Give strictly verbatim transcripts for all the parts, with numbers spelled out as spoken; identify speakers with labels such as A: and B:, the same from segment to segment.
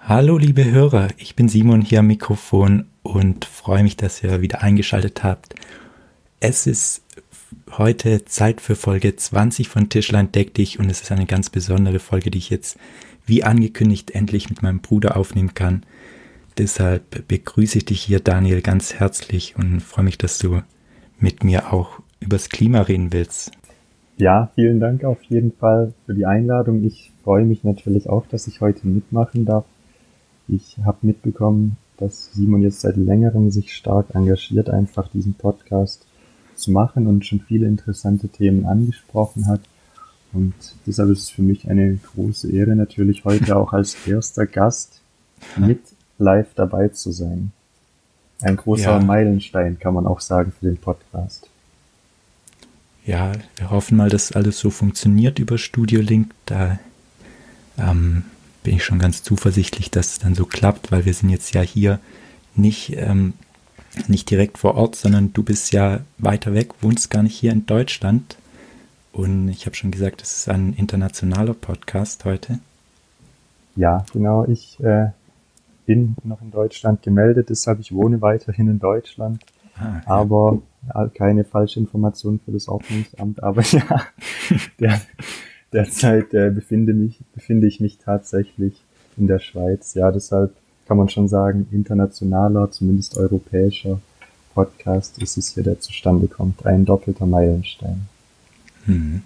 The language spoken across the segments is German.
A: Hallo liebe Hörer, ich bin Simon hier am Mikrofon und freue mich, dass ihr wieder eingeschaltet habt. Es ist heute Zeit für Folge zwanzig von Tischlein deck dich und es ist eine ganz besondere Folge, die ich jetzt wie angekündigt endlich mit meinem Bruder aufnehmen kann. Deshalb begrüße ich dich hier, Daniel, ganz herzlich und freue mich, dass du mit mir auch übers Klima reden willst.
B: Ja, vielen Dank auf jeden Fall für die Einladung. Ich freue mich natürlich auch, dass ich heute mitmachen darf. Ich habe mitbekommen, dass Simon jetzt seit längerem sich stark engagiert, einfach diesen Podcast zu machen und schon viele interessante Themen angesprochen hat. Und deshalb ist es für mich eine große Ehre, natürlich heute auch als erster Gast mit live dabei zu sein. Ein großer
A: Ja.
B: Meilenstein, kann man auch sagen, für den Podcast.
A: Ja, wir hoffen mal, dass alles so funktioniert über Studio Link. Da ähm, bin ich schon ganz zuversichtlich, dass es dann so klappt, weil wir sind jetzt ja hier nicht, ähm, nicht direkt vor Ort, sondern du bist ja weiter weg, wohnst gar nicht hier in Deutschland. Und ich habe schon gesagt, es ist ein internationaler Podcast heute.
B: Ja, genau. Ich äh, bin noch in Deutschland gemeldet, deshalb ich wohne weiterhin in Deutschland.
A: Ah, ja.
B: Aber ja, keine falsche Information für das Ordnungsamt. Aber ja, der, derzeit äh, befinde, mich, befinde ich mich tatsächlich in der Schweiz. Ja, deshalb kann man schon sagen, internationaler, zumindest europäischer Podcast ist es hier, der zustande kommt. Ein doppelter Meilenstein.
A: Hm.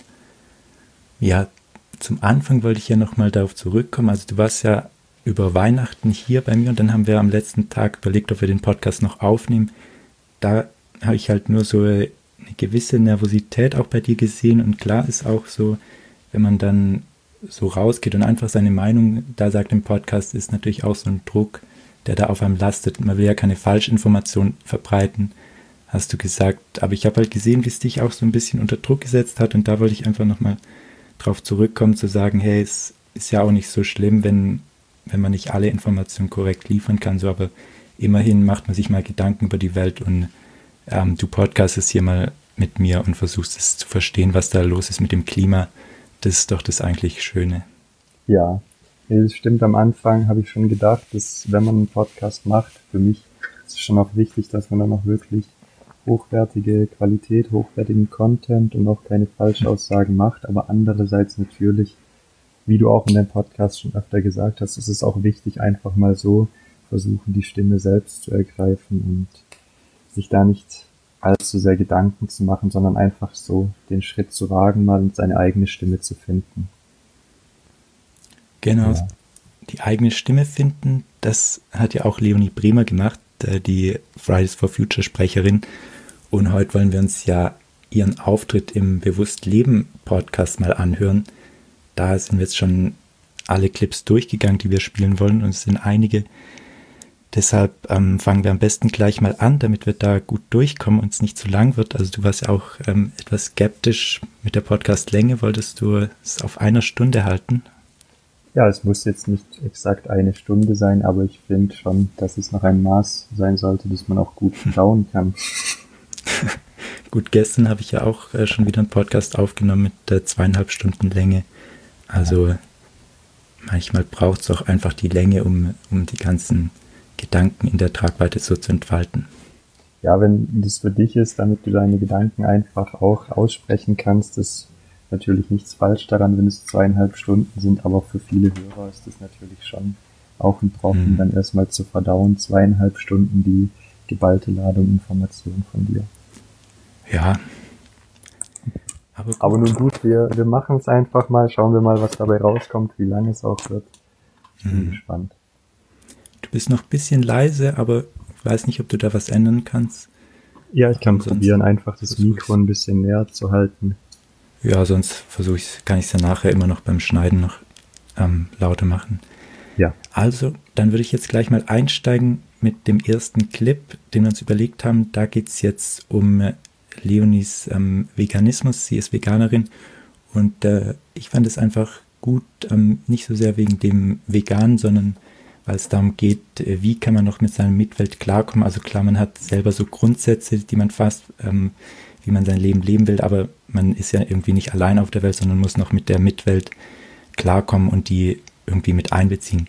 A: Ja, zum Anfang wollte ich ja nochmal darauf zurückkommen. Also du warst ja über Weihnachten hier bei mir und dann haben wir am letzten Tag überlegt, ob wir den Podcast noch aufnehmen. Da habe ich halt nur so eine gewisse Nervosität auch bei dir gesehen und klar ist auch so, wenn man dann so rausgeht und einfach seine Meinung da sagt im Podcast, ist natürlich auch so ein Druck, der da auf einem lastet. Man will ja keine Falschinformation verbreiten, hast du gesagt. Aber ich habe halt gesehen, wie es dich auch so ein bisschen unter Druck gesetzt hat und da wollte ich einfach nochmal drauf zurückkommen, zu sagen, hey, es ist ja auch nicht so schlimm, wenn, wenn man nicht alle Informationen korrekt liefern kann, so, aber immerhin macht man sich mal Gedanken über die Welt und ähm, du podcastest hier mal mit mir und versuchst es zu verstehen, was da los ist mit dem Klima. Das ist doch das eigentlich Schöne.
B: Ja, es stimmt, am Anfang habe ich schon gedacht, dass wenn man einen Podcast macht, für mich ist es schon auch wichtig, dass man dann auch wirklich hochwertige Qualität, hochwertigen Content und auch keine Falschaussagen macht, aber andererseits natürlich, wie du auch in deinem Podcast schon öfter gesagt hast, ist es auch wichtig, einfach mal so versuchen, die Stimme selbst zu ergreifen und sich da nicht allzu sehr Gedanken zu machen, sondern einfach so den Schritt zu wagen, mal seine eigene Stimme zu finden.
A: Genau,
B: Ja.
A: die eigene Stimme finden, das hat ja auch Leonie Bremer gemacht, die Fridays for Future Sprecherin. Und heute wollen wir uns ja ihren Auftritt im Bewusst Leben Podcast mal anhören. Da sind wir jetzt schon alle Clips durchgegangen, die wir spielen wollen und es sind einige. Deshalb ähm, fangen wir am besten gleich mal an, damit wir da gut durchkommen und es nicht zu lang wird. Also du warst ja auch ähm, etwas skeptisch mit der Podcast-Länge. Wolltest du es auf einer Stunde halten?
B: Ja, es muss jetzt nicht exakt eine Stunde sein, aber ich finde schon, dass es noch ein Maß sein sollte, das man auch gut schauen kann.
A: Gut, gestern habe ich ja auch äh, schon wieder einen Podcast aufgenommen mit äh, zweieinhalb Stunden Länge. Also manchmal braucht es auch einfach die Länge, um, um die ganzen Gedanken in der Tragweite so zu entfalten.
B: Ja, wenn das für dich ist, damit du deine Gedanken einfach auch aussprechen kannst, ist natürlich nichts falsch daran, wenn es zweieinhalb Stunden sind, aber für viele Hörer ist das natürlich schon auch ein Brocken,
A: Mhm.
B: dann erstmal zu verdauen, zweieinhalb Stunden die geballte Ladung Information von dir.
A: Ja. Aber gut.
B: Aber nun gut, wir, wir machen es einfach mal, schauen wir mal, was dabei rauskommt, wie lange es auch wird. Ich bin
A: Mhm.
B: gespannt.
A: Du bist noch ein bisschen leise, aber ich weiß nicht, ob du da was ändern kannst.
B: Ja, ich kann
A: Ansonsten
B: probieren, einfach das
A: versuch
B: Mikro
A: ich's.
B: ein bisschen näher zu halten.
A: Ja, sonst versuche ich kann ich es ja nachher immer noch beim Schneiden noch ähm, lauter machen.
B: Ja.
A: Also, dann würde ich jetzt gleich mal einsteigen mit dem ersten Clip, den wir uns überlegt haben. Da geht es jetzt um äh, Leonies ähm, Veganismus. Sie ist Veganerin und äh, ich fand es einfach gut, ähm, nicht so sehr wegen dem Vegan, sondern weil es darum geht, äh, wie kann man noch mit seiner Mitwelt klarkommen. Also klar, man hat selber so Grundsätze, die man fasst, ähm, wie man sein Leben leben will, aber man ist ja irgendwie nicht allein auf der Welt, sondern muss noch mit der Mitwelt klarkommen und die irgendwie mit einbeziehen.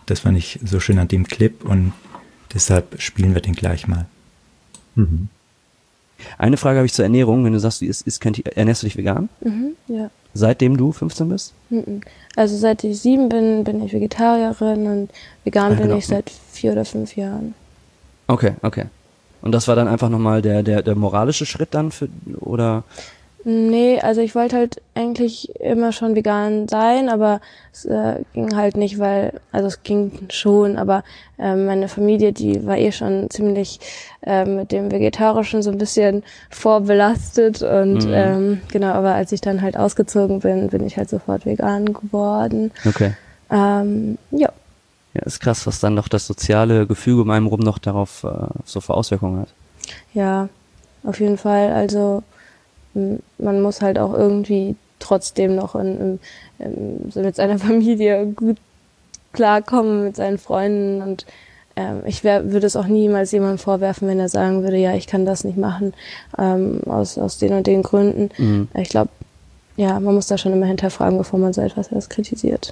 A: das fand ich so schön an dem Clip und deshalb spielen wir den gleich mal.
B: Mhm.
C: Eine Frage habe ich zur Ernährung. Wenn du sagst, du isst, isst kein Tier, ernährst du dich vegan?
D: Mhm, ja.
C: Seitdem du fünfzehn bist?
D: Mhm. Also seit ich sieben bin, bin ich Vegetarierin und vegan
C: Ah,
D: bin
C: genau.
D: ich seit vier oder fünf Jahren.
C: Okay, okay. Und das war dann einfach nochmal der, der, der moralische Schritt dann für, oder?
D: Nee, also ich wollte halt eigentlich immer schon vegan sein, aber es äh, ging halt nicht, weil, also es ging schon, aber äh, meine Familie, die war eh schon ziemlich äh, mit dem Vegetarischen so ein bisschen vorbelastet und
C: Mhm.
D: ähm, genau, aber als ich dann halt ausgezogen bin, bin ich halt sofort vegan geworden.
C: Okay.
D: Ähm, ja.
C: Ja, ist krass, was dann noch das soziale Gefüge um einen rum noch darauf äh, so für Auswirkungen hat.
D: Ja, auf jeden Fall. Also m, man muss halt auch irgendwie trotzdem noch in, in, in, so mit seiner Familie gut klarkommen, mit seinen Freunden. Und ähm, ich wär, würde es auch niemals jemandem vorwerfen, wenn er sagen würde, ja, ich kann das nicht machen, ähm, aus, aus den und den Gründen.
C: Mhm.
D: Ich glaube, ja, man muss da schon immer hinterfragen, bevor man so etwas erst kritisiert.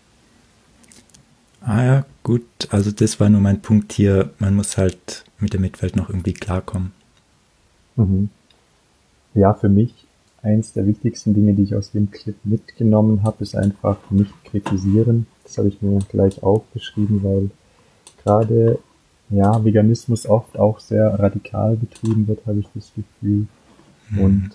A: Ah ja, gut, also das war nur mein Punkt hier, man muss halt mit der Mitwelt noch irgendwie klarkommen.
B: Mhm. Ja, für mich eins der wichtigsten Dinge, die ich aus dem Clip mitgenommen habe, ist einfach nicht kritisieren. Das habe ich mir gleich aufgeschrieben, weil gerade ja Veganismus oft auch sehr radikal betrieben wird, habe ich das Gefühl. Und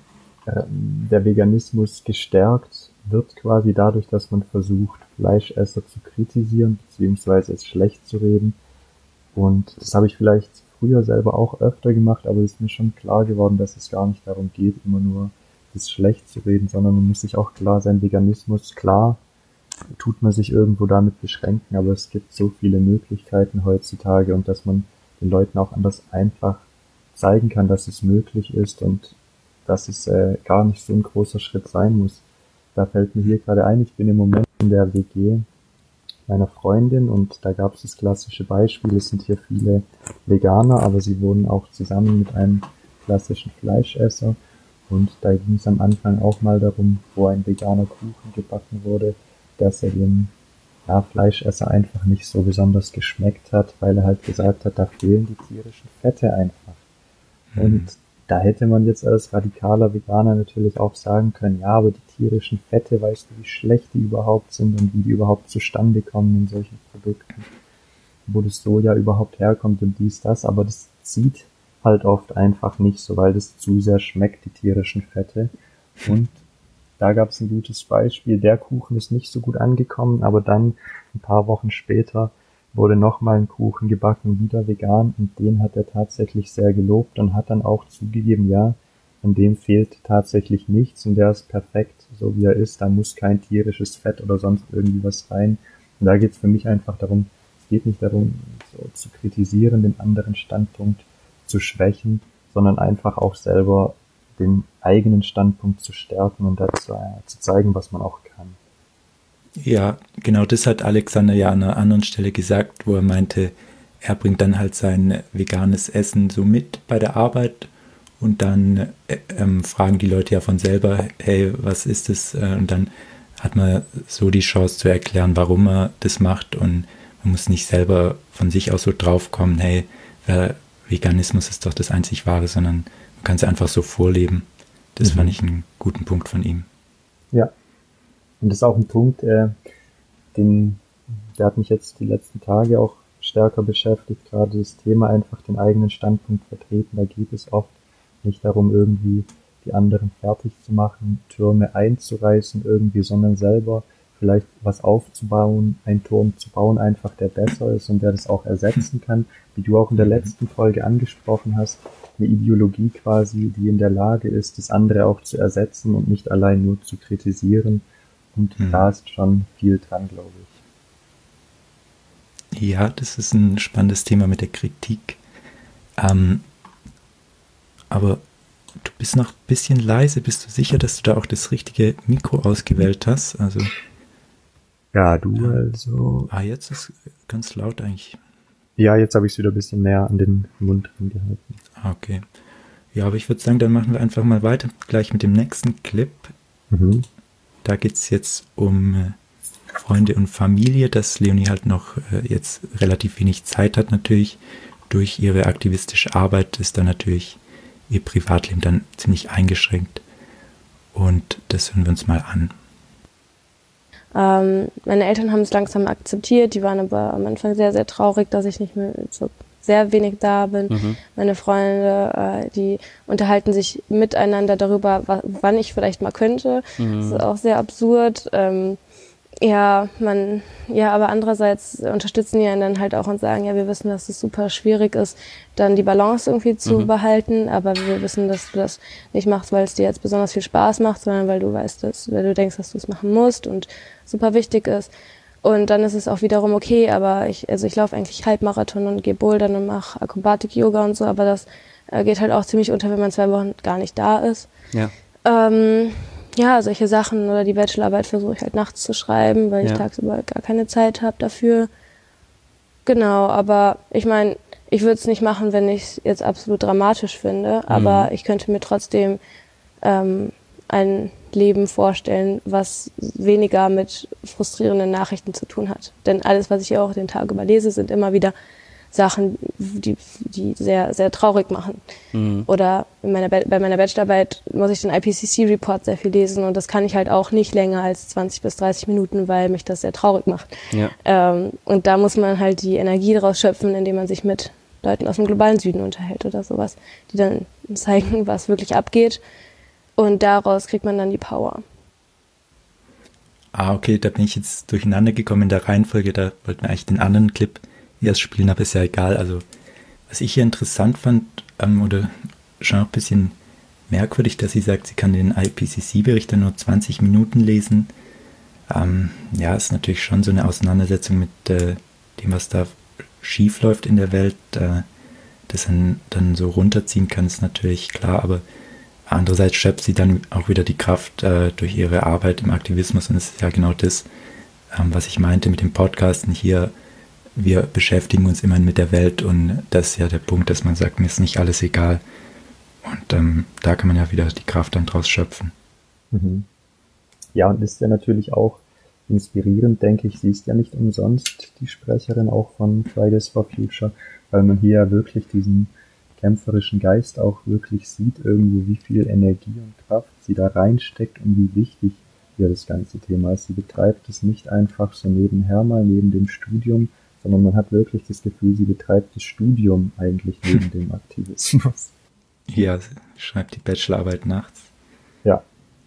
B: ähm, der Veganismus gestärkt wird quasi dadurch, dass man versucht, Fleischesser zu kritisieren, beziehungsweise es schlecht zu reden. Und das habe ich vielleicht früher selber auch öfter gemacht, aber es ist mir schon klar geworden, dass es gar nicht darum geht, immer nur das schlecht zu reden, sondern man muss sich auch klar sein, Veganismus, klar, tut man sich irgendwo damit beschränken, aber es gibt so viele Möglichkeiten heutzutage und dass man den Leuten auch anders einfach zeigen kann, dass es möglich ist und dass es äh, gar nicht so ein großer Schritt sein muss. Da fällt mir hier gerade ein, ich bin im Moment in der W G meiner Freundin und da gab es das klassische Beispiel, es sind hier viele Veganer, aber sie wohnen auch zusammen mit einem klassischen Fleischesser und da ging es am Anfang auch mal darum, wo ein veganer Kuchen gebacken wurde, dass er dem ja, Fleischesser einfach nicht so besonders geschmeckt hat, weil er halt gesagt hat, da fehlen die tierischen Fette einfach.
A: Mhm.
B: Und da hätte man jetzt als radikaler Veganer natürlich auch sagen können, ja, aber die tierischen Fette, weißt du, wie schlecht die überhaupt sind und wie die überhaupt zustande kommen in solchen Produkten, wo das Soja überhaupt herkommt und dies, das, aber das zieht halt oft einfach nicht so, weil das zu sehr schmeckt, die tierischen Fette. Und da gab es ein gutes Beispiel, der Kuchen ist nicht so gut angekommen, aber dann ein paar Wochen später wurde nochmal ein Kuchen gebacken, wieder vegan, und den hat er tatsächlich sehr gelobt und hat dann auch zugegeben, ja, an dem fehlt tatsächlich nichts und der ist perfekt, so wie er ist, da muss kein tierisches Fett oder sonst irgendwie was rein. Und da geht es für mich einfach darum, es geht nicht darum, so zu kritisieren, den anderen Standpunkt zu schwächen, sondern einfach auch selber den eigenen Standpunkt zu stärken und dazu äh, zu zeigen, was man auch kann.
A: Ja, genau das hat Alexander ja an einer anderen Stelle gesagt, wo er meinte, er bringt dann halt sein veganes Essen so mit bei der Arbeit und dann äh, ähm, fragen die Leute ja von selber, hey, was ist das? Und dann hat man so die Chance zu erklären, warum er das macht und man muss nicht selber von sich aus so draufkommen, hey, äh, Veganismus ist doch das einzig Wahre, sondern man kann es einfach so vorleben. Das
B: Mhm.
A: fand ich einen guten Punkt von ihm.
B: Ja, und das ist auch ein Punkt, äh, den, der hat mich jetzt die letzten Tage auch stärker beschäftigt, gerade das Thema einfach den eigenen Standpunkt vertreten. Da geht es oft nicht darum, irgendwie die anderen fertig zu machen, Türme einzureißen irgendwie, sondern selber vielleicht was aufzubauen, einen Turm zu bauen, einfach der besser ist und der das auch ersetzen kann, wie du auch in der letzten Folge angesprochen hast, eine Ideologie quasi, die in der Lage ist, das andere auch zu ersetzen und nicht allein nur zu kritisieren. Und
A: Mhm.
B: da ist schon viel dran, glaube ich.
A: Ja, das ist ein spannendes Thema mit der Kritik. Ähm, aber du bist noch ein bisschen leise. Bist du sicher, dass du da auch das richtige Mikro ausgewählt hast? Also,
B: Ja, du also.
A: ah, jetzt ist ganz laut eigentlich.
B: Ja, jetzt habe ich es wieder ein bisschen näher an den Mund angehalten.
A: Ah, okay. Ja, aber ich würde sagen, dann machen wir einfach mal weiter gleich mit dem nächsten Clip.
B: Mhm.
A: Da geht es jetzt um äh, Freunde und Familie, dass Leonie halt noch äh, jetzt relativ wenig Zeit hat natürlich. Durch ihre aktivistische Arbeit ist dann natürlich ihr Privatleben dann ziemlich eingeschränkt. Und das hören wir uns mal an.
D: Ähm, meine Eltern haben es langsam akzeptiert, die waren aber am Anfang sehr, sehr traurig, dass ich nicht mehr so sehr wenig da bin. Mhm. Meine Freunde, äh, die unterhalten sich miteinander darüber, wa- wann ich vielleicht mal könnte. Mhm. Das ist auch sehr absurd. Ähm, ja, man, ja, aber andererseits unterstützen die einen dann halt auch und sagen, ja, wir wissen, dass es super schwierig ist, dann die Balance irgendwie zu mhm. behalten, aber wir wissen, dass du das nicht machst, weil es dir jetzt besonders viel Spaß macht, sondern weil du weißt, dass, weil du denkst, dass du es machen musst und super wichtig ist. Und dann ist es auch wiederum okay, aber ich, also ich laufe eigentlich Halbmarathon und gehe bouldern und mache Akrobatik-Yoga und so, aber das äh, geht halt auch ziemlich unter, wenn man zwei Wochen gar nicht da ist.
C: Ja.
D: Ähm, ja, solche Sachen oder die Bachelorarbeit versuche ich halt nachts zu schreiben, weil ja. ich tagsüber gar keine Zeit habe dafür. Genau, aber ich meine, ich würde es nicht machen, wenn ich es jetzt absolut dramatisch finde, aber mhm. ich könnte mir trotzdem ähm, ein Leben vorstellen, was weniger mit frustrierenden Nachrichten zu tun hat. Denn alles, was ich hier auch den Tag über lese, sind immer wieder Sachen, die, die sehr, sehr traurig machen. Mhm. Oder in meiner, bei meiner Bachelorarbeit muss ich den I P C C-Report sehr viel lesen und das kann ich halt auch nicht länger als zwanzig bis dreißig Minuten, weil mich das sehr traurig macht.
C: Ja.
D: Ähm, und da muss man halt die Energie daraus schöpfen, indem man sich mit Leuten aus dem globalen Süden unterhält oder sowas, die dann zeigen, was wirklich abgeht. Und daraus kriegt man dann die Power.
A: Ah, okay, da bin ich jetzt durcheinander gekommen in der Reihenfolge. Da wollten wir eigentlich den anderen Clip erst spielen, aber ist ja egal. Also, was ich hier interessant fand, ähm, oder schon auch ein bisschen merkwürdig, dass sie sagt, sie kann den I P C C-Bericht dann nur zwanzig Minuten lesen. Ähm, ja, ist natürlich schon so eine Auseinandersetzung mit äh, dem, was da schief läuft in der Welt. Äh, das dann, dann so runterziehen kann, ist natürlich klar, aber andererseits schöpft sie dann auch wieder die Kraft äh, durch ihre Arbeit im Aktivismus und es ist ja genau das, ähm, was ich meinte mit dem Podcasten hier. Wir beschäftigen uns immerhin mit der Welt und das ist ja der Punkt, dass man sagt, mir ist nicht alles egal und ähm, da kann man ja wieder die Kraft dann draus schöpfen.
B: Mhm. Ja, und ist ja natürlich auch inspirierend, denke ich. Sie ist ja nicht umsonst die Sprecherin auch von Fridays for Future, weil man hier ja wirklich diesen kämpferischen Geist auch wirklich sieht, irgendwo wie viel Energie und Kraft sie da reinsteckt und wie wichtig hier das ganze Thema ist. Sie betreibt es nicht einfach so nebenher mal neben dem Studium, sondern man hat wirklich das Gefühl, sie betreibt das Studium eigentlich neben dem Aktivismus.
A: Ja, schreibt die Bachelorarbeit nachts.
B: Ja.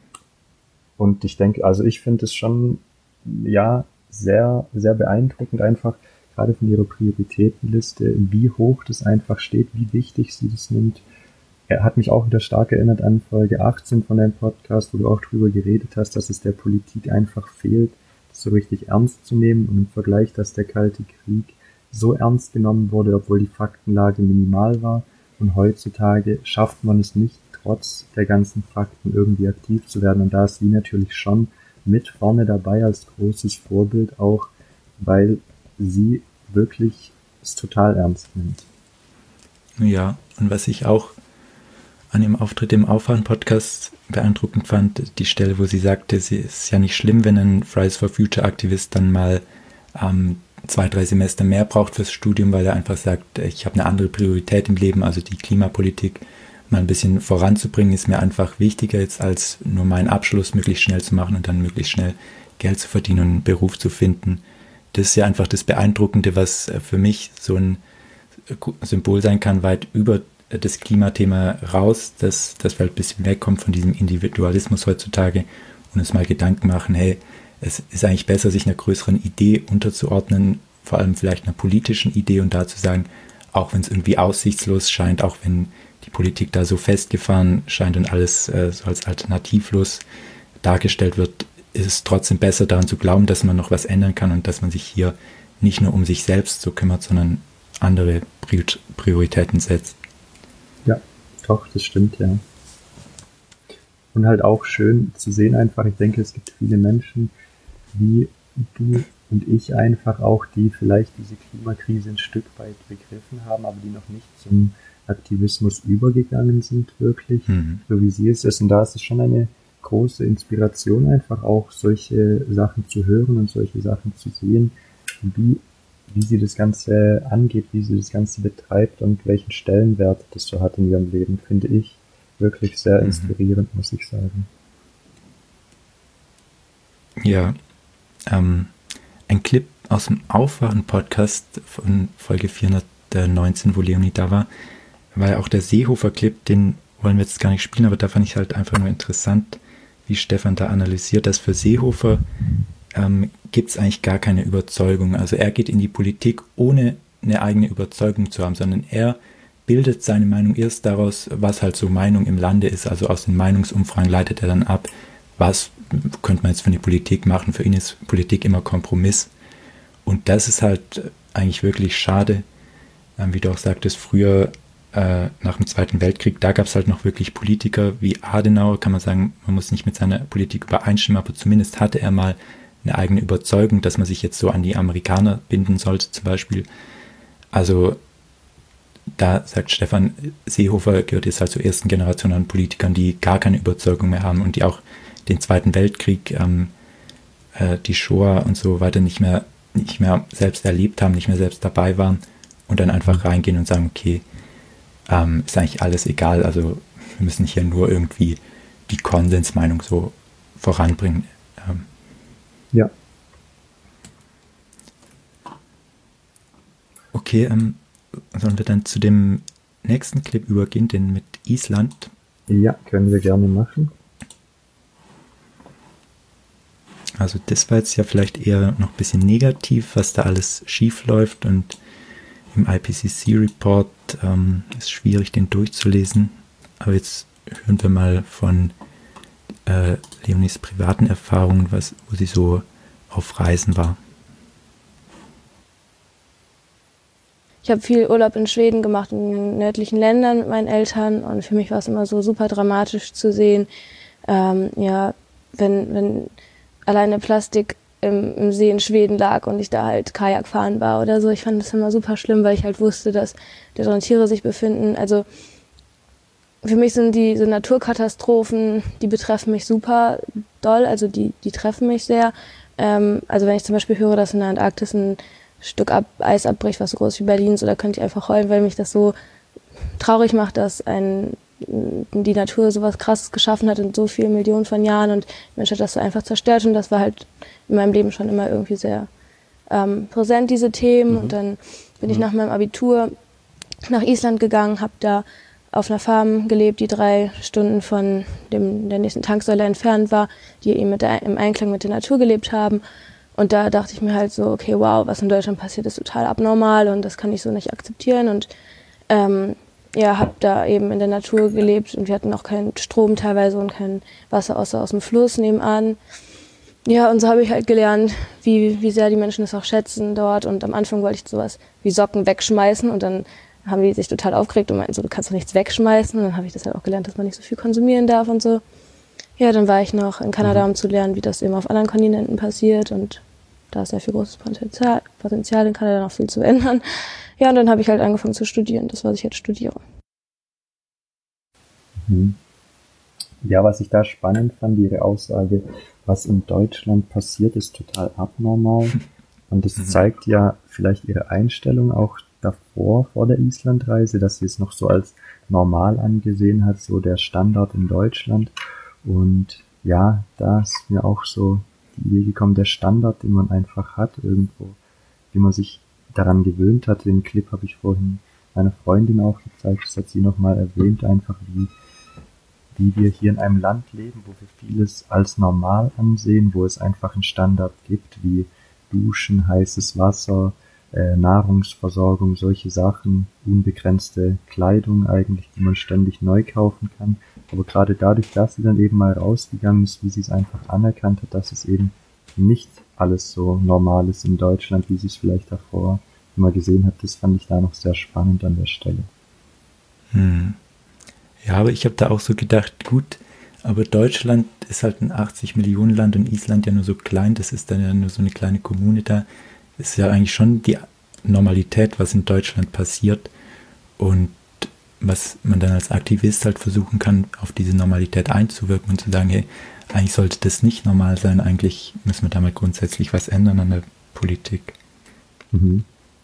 B: Und ich denke, also ich finde es schon, ja, sehr, sehr beeindruckend einfach, gerade von ihrer Prioritätenliste, wie hoch das einfach steht, wie wichtig sie das nimmt. Er hat mich auch wieder stark erinnert an Folge achtzehn von deinem Podcast, wo du auch drüber geredet hast, dass es der Politik einfach fehlt, das so richtig ernst zu nehmen und im Vergleich, dass der Kalte Krieg so ernst genommen wurde, obwohl die Faktenlage minimal war und heutzutage schafft man es nicht, trotz der ganzen Fakten irgendwie aktiv zu werden und da ist sie natürlich schon mit vorne dabei als großes Vorbild auch, weil sie wirklich es total ernst nimmt.
A: Ja, und was ich auch an ihrem Auftritt im Aufwachen-Podcast beeindruckend fand, die Stelle, wo sie sagte, es ist ja nicht schlimm, wenn ein Fridays for Future-Aktivist dann mal ähm, zwei, drei Semester mehr braucht fürs Studium, weil er einfach sagt, ich habe eine andere Priorität im Leben, also die Klimapolitik mal ein bisschen voranzubringen, ist mir einfach wichtiger jetzt, als nur meinen Abschluss möglichst schnell zu machen und dann möglichst schnell Geld zu verdienen und einen Beruf zu finden. Das ist ja einfach das Beeindruckende, was für mich so ein Symbol sein kann, weit über das Klimathema raus, dass das halt ein bisschen wegkommt von diesem Individualismus heutzutage und uns mal Gedanken machen, hey, es ist eigentlich besser, sich einer größeren Idee unterzuordnen, vor allem vielleicht einer politischen Idee und da zu sagen, auch wenn es irgendwie aussichtslos scheint, auch wenn die Politik da so festgefahren scheint und alles äh, so als alternativlos dargestellt wird, ist es trotzdem besser daran zu glauben, dass man noch was ändern kann und dass man sich hier nicht nur um sich selbst so kümmert, sondern andere Prioritäten setzt.
B: Ja, doch, das stimmt, ja. Und halt auch schön zu sehen einfach, ich denke, es gibt viele Menschen, wie du und ich einfach auch, die vielleicht diese Klimakrise ein Stück weit begriffen haben, aber die noch nicht zum Aktivismus übergegangen sind, wirklich, mhm. so wie sie es ist. Und da ist es schon eine große Inspiration einfach auch, solche Sachen zu hören und solche Sachen zu sehen, wie, wie sie das Ganze angeht, wie sie das Ganze betreibt und welchen Stellenwert das so hat in ihrem Leben, finde ich wirklich sehr inspirierend, muss ich sagen.
A: Ja, ähm, ein Clip aus dem Aufwachen-Podcast von Folge vierhundertneunzehn, wo Leonie da war, war ja auch der Seehofer-Clip, den wollen wir jetzt gar nicht spielen, aber da fand ich halt einfach nur interessant, wie Stefan da analysiert, dass für Seehofer ähm, gibt es eigentlich gar keine Überzeugung. Also er geht in die Politik, ohne eine eigene Überzeugung zu haben, sondern er bildet seine Meinung erst daraus, was halt so Meinung im Lande ist. Also aus den Meinungsumfragen leitet er dann ab, was könnte man jetzt für eine Politik machen. Für ihn ist Politik immer Kompromiss. Und das ist halt eigentlich wirklich schade, ähm, wie du auch sagtest, früher äh, nach dem Zweiten Weltkrieg, da gab es halt noch wirklich Politiker wie Adenauer, kann man sagen, man muss nicht mit seiner Politik übereinstimmen, aber zumindest hatte er mal eine eigene Überzeugung, dass man sich jetzt so an die Amerikaner binden sollte zum Beispiel. Also da sagt Stefan, Seehofer gehört jetzt halt zur ersten Generation an Politikern, die gar keine Überzeugung mehr haben und die auch den Zweiten Weltkrieg, ähm, äh, die Shoah und so weiter nicht mehr, nicht mehr selbst erlebt haben, nicht mehr selbst dabei waren und dann einfach reingehen und sagen, okay, ähm, ist eigentlich alles egal, also wir müssen hier nur irgendwie die Konsensmeinung so voranbringen. Ähm,
B: Ja.
A: Okay, ähm, sollen wir dann zu dem nächsten Clip übergehen, den mit Island?
B: Ja, können wir gerne machen.
A: Also das war jetzt ja vielleicht eher noch ein bisschen negativ, was da alles schief läuft, und im I P C C-Report ähm, ist schwierig, den durchzulesen. Aber jetzt hören wir mal von äh, Leonies privaten Erfahrungen, was, wo sie so auf Reisen war.
D: Ich habe viel Urlaub in Schweden gemacht, in den nördlichen Ländern mit meinen Eltern, und für mich war es immer so super dramatisch zu sehen, ähm, ja, wenn, wenn alleine Plastik im, im See in Schweden lag und ich da halt Kajak fahren war oder so. Ich fand das immer super schlimm, weil ich halt wusste, dass da drin Tiere sich befinden. Also für mich sind die so Naturkatastrophen, die betreffen mich super doll, also die, die treffen mich sehr. Ähm, also wenn ich zum Beispiel höre, dass in der Antarktis ein Stück ab, Eis abbricht, was so groß wie Berlin ist, oder könnte ich einfach heulen, weil mich das so traurig macht, dass ein, die Natur sowas Krasses geschaffen hat in so vielen Millionen von Jahren und der Mensch hat das so einfach zerstört, und das war halt in meinem Leben schon immer irgendwie sehr ähm, präsent, diese Themen. Mhm. Und dann bin mhm. ich nach meinem Abitur nach Island gegangen, habe da auf einer Farm gelebt, die drei Stunden von dem, der nächsten Tanksäule entfernt war, die eben mit der, im Einklang mit der Natur gelebt haben. Und da dachte ich mir halt so, okay, wow, was in Deutschland passiert, ist total abnormal und das kann ich so nicht akzeptieren. Und ähm, ja, habe da eben in der Natur gelebt und wir hatten auch keinen Strom teilweise und kein Wasser außer aus dem Fluss nebenan. Ja, und so habe ich halt gelernt, wie, wie sehr die Menschen es auch schätzen dort. Und am Anfang wollte ich sowas wie Socken wegschmeißen und dann haben die sich total aufgeregt und meinten so, du kannst doch nichts wegschmeißen. Und dann habe ich das halt auch gelernt, dass man nicht so viel konsumieren darf und so. Ja, dann war ich noch in Kanada, um zu lernen, wie das eben auf anderen Kontinenten passiert, und da ist sehr viel großes Potenzial, Potenzial in Kanada noch viel zu ändern. Ja, und dann habe ich halt angefangen zu studieren, das, was ich jetzt studiere.
B: Ja, was ich da spannend fand, Ihre Aussage, was in Deutschland passiert, ist total abnormal. Und das zeigt ja vielleicht Ihre Einstellung auch davor, vor der Islandreise, dass sie es noch so als normal angesehen hat, so der Standard in Deutschland. Und ja, da ist mir auch so die Idee gekommen, der Standard, den man einfach hat irgendwo, wie man sich daran gewöhnt hat. Den Clip habe ich vorhin meiner Freundin auch gezeigt, das hat sie nochmal erwähnt, einfach wie, wie wir hier in einem Land leben, wo wir vieles als normal ansehen, wo es einfach einen Standard gibt, wie Duschen, heißes Wasser, äh, Nahrungsversorgung, solche Sachen, unbegrenzte Kleidung eigentlich, die man ständig neu kaufen kann. Aber gerade dadurch, dass sie dann eben mal rausgegangen ist, wie sie es einfach anerkannt hat, dass es eben nicht alles so normal ist in Deutschland, wie sie es vielleicht davor immer gesehen hat, das fand ich da noch sehr spannend an der Stelle.
A: Hm. Ja, aber ich habe da auch so gedacht, gut, aber Deutschland ist halt ein achtzig Millionen Land und Island ja nur so klein, das ist dann ja nur so eine kleine Kommune da. Das ist ja eigentlich schon die Normalität, was in Deutschland passiert. Und was man dann als Aktivist halt versuchen kann, auf diese Normalität einzuwirken und zu sagen, hey, eigentlich sollte das nicht normal sein, eigentlich müssen wir damit grundsätzlich was ändern an der Politik.
B: Mhm.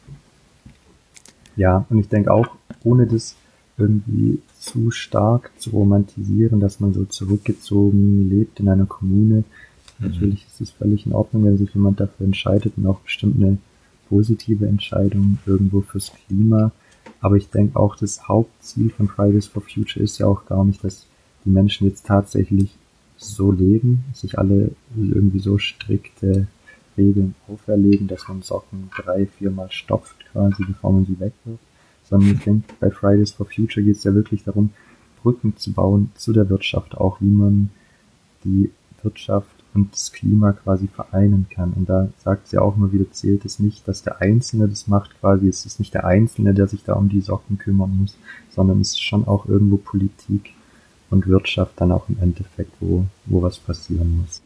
B: Ja, und ich denke auch, ohne das irgendwie zu stark zu romantisieren, dass man so zurückgezogen lebt in einer Kommune. Mhm. Natürlich ist es völlig in Ordnung, wenn sich jemand dafür entscheidet und auch bestimmt eine positive Entscheidung irgendwo fürs Klima. Aber ich denke auch, das Hauptziel von Fridays for Future ist ja auch gar nicht, dass die Menschen jetzt tatsächlich so leben, sich alle irgendwie so strikte Regeln auferlegen, dass man Socken drei, viermal stopft quasi, bevor man sie wegwirft. Sondern ich denke, bei Fridays for Future geht es ja wirklich darum, Brücken zu bauen zu der Wirtschaft, auch wie man die Wirtschaft und das Klima quasi vereinen kann. Und da sagt sie auch immer wieder, zählt es nicht, dass der Einzelne das macht quasi. Es ist nicht der Einzelne, der sich da um die Socken kümmern muss, sondern es ist schon auch irgendwo Politik und Wirtschaft dann auch im Endeffekt, wo, wo was passieren muss.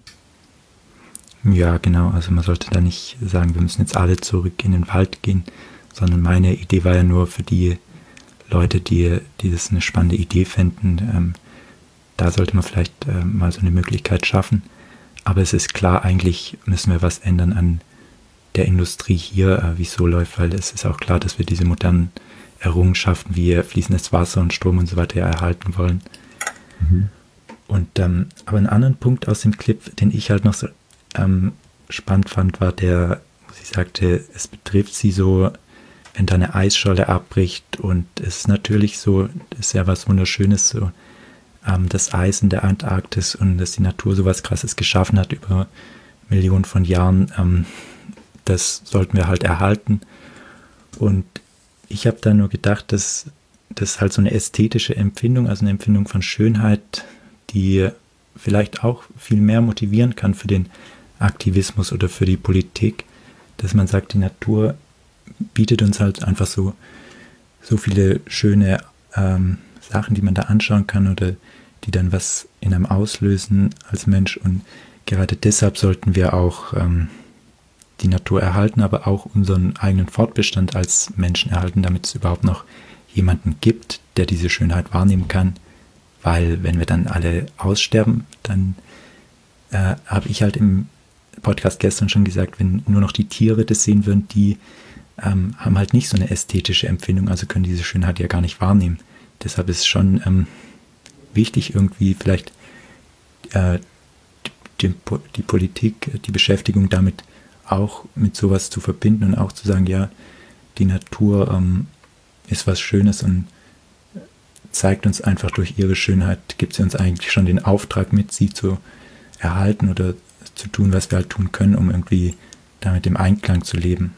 A: Ja, genau. Also man sollte da nicht sagen, wir müssen jetzt alle zurück in den Wald gehen, sondern meine Idee war ja nur für die Leute, die, die das eine spannende Idee fänden, ähm, da sollte man vielleicht äh, mal so eine Möglichkeit schaffen. Aber es ist klar, eigentlich müssen wir was ändern an der Industrie hier, äh, wie es so läuft, weil es ist auch klar, dass wir diese modernen Errungenschaften wie fließendes Wasser und Strom und so weiter erhalten wollen. Mhm. Und ähm, aber einen anderen Punkt aus dem Clip, den ich halt noch so ähm, spannend fand, war der, wo sie sagte, es betrifft sie so, wenn da eine Eisscholle abbricht, und es ist natürlich so, das ist ja was Wunderschönes, so ähm, das Eis in der Antarktis, und dass die Natur sowas Krasses geschaffen hat über Millionen von Jahren, ähm, das sollten wir halt erhalten. Und ich habe da nur gedacht, dass das halt so eine ästhetische Empfindung, also eine Empfindung von Schönheit, die vielleicht auch viel mehr motivieren kann für den Aktivismus oder für die Politik, dass man sagt, die Natur bietet uns halt einfach so, so viele schöne ähm, Sachen, die man da anschauen kann oder die dann was in einem auslösen als Mensch, und gerade deshalb sollten wir auch ähm, die Natur erhalten, aber auch unseren eigenen Fortbestand als Menschen erhalten, damit es überhaupt noch jemanden gibt, der diese Schönheit wahrnehmen kann, weil wenn wir dann alle aussterben, dann äh, habe ich halt im Podcast gestern schon gesagt, wenn nur noch die Tiere das sehen würden, die ähm, haben halt nicht so eine ästhetische Empfindung, also können diese Schönheit ja gar nicht wahrnehmen. Deshalb ist es schon ähm, wichtig, irgendwie vielleicht äh, die, die Politik, die Beschäftigung damit auch mit sowas zu verbinden und auch zu sagen, ja, die Natur ähm, ist was Schönes und zeigt uns einfach durch ihre Schönheit, gibt sie uns eigentlich schon den Auftrag mit, sie zu erhalten oder zu tun, was wir halt tun können, um irgendwie damit im Einklang zu leben.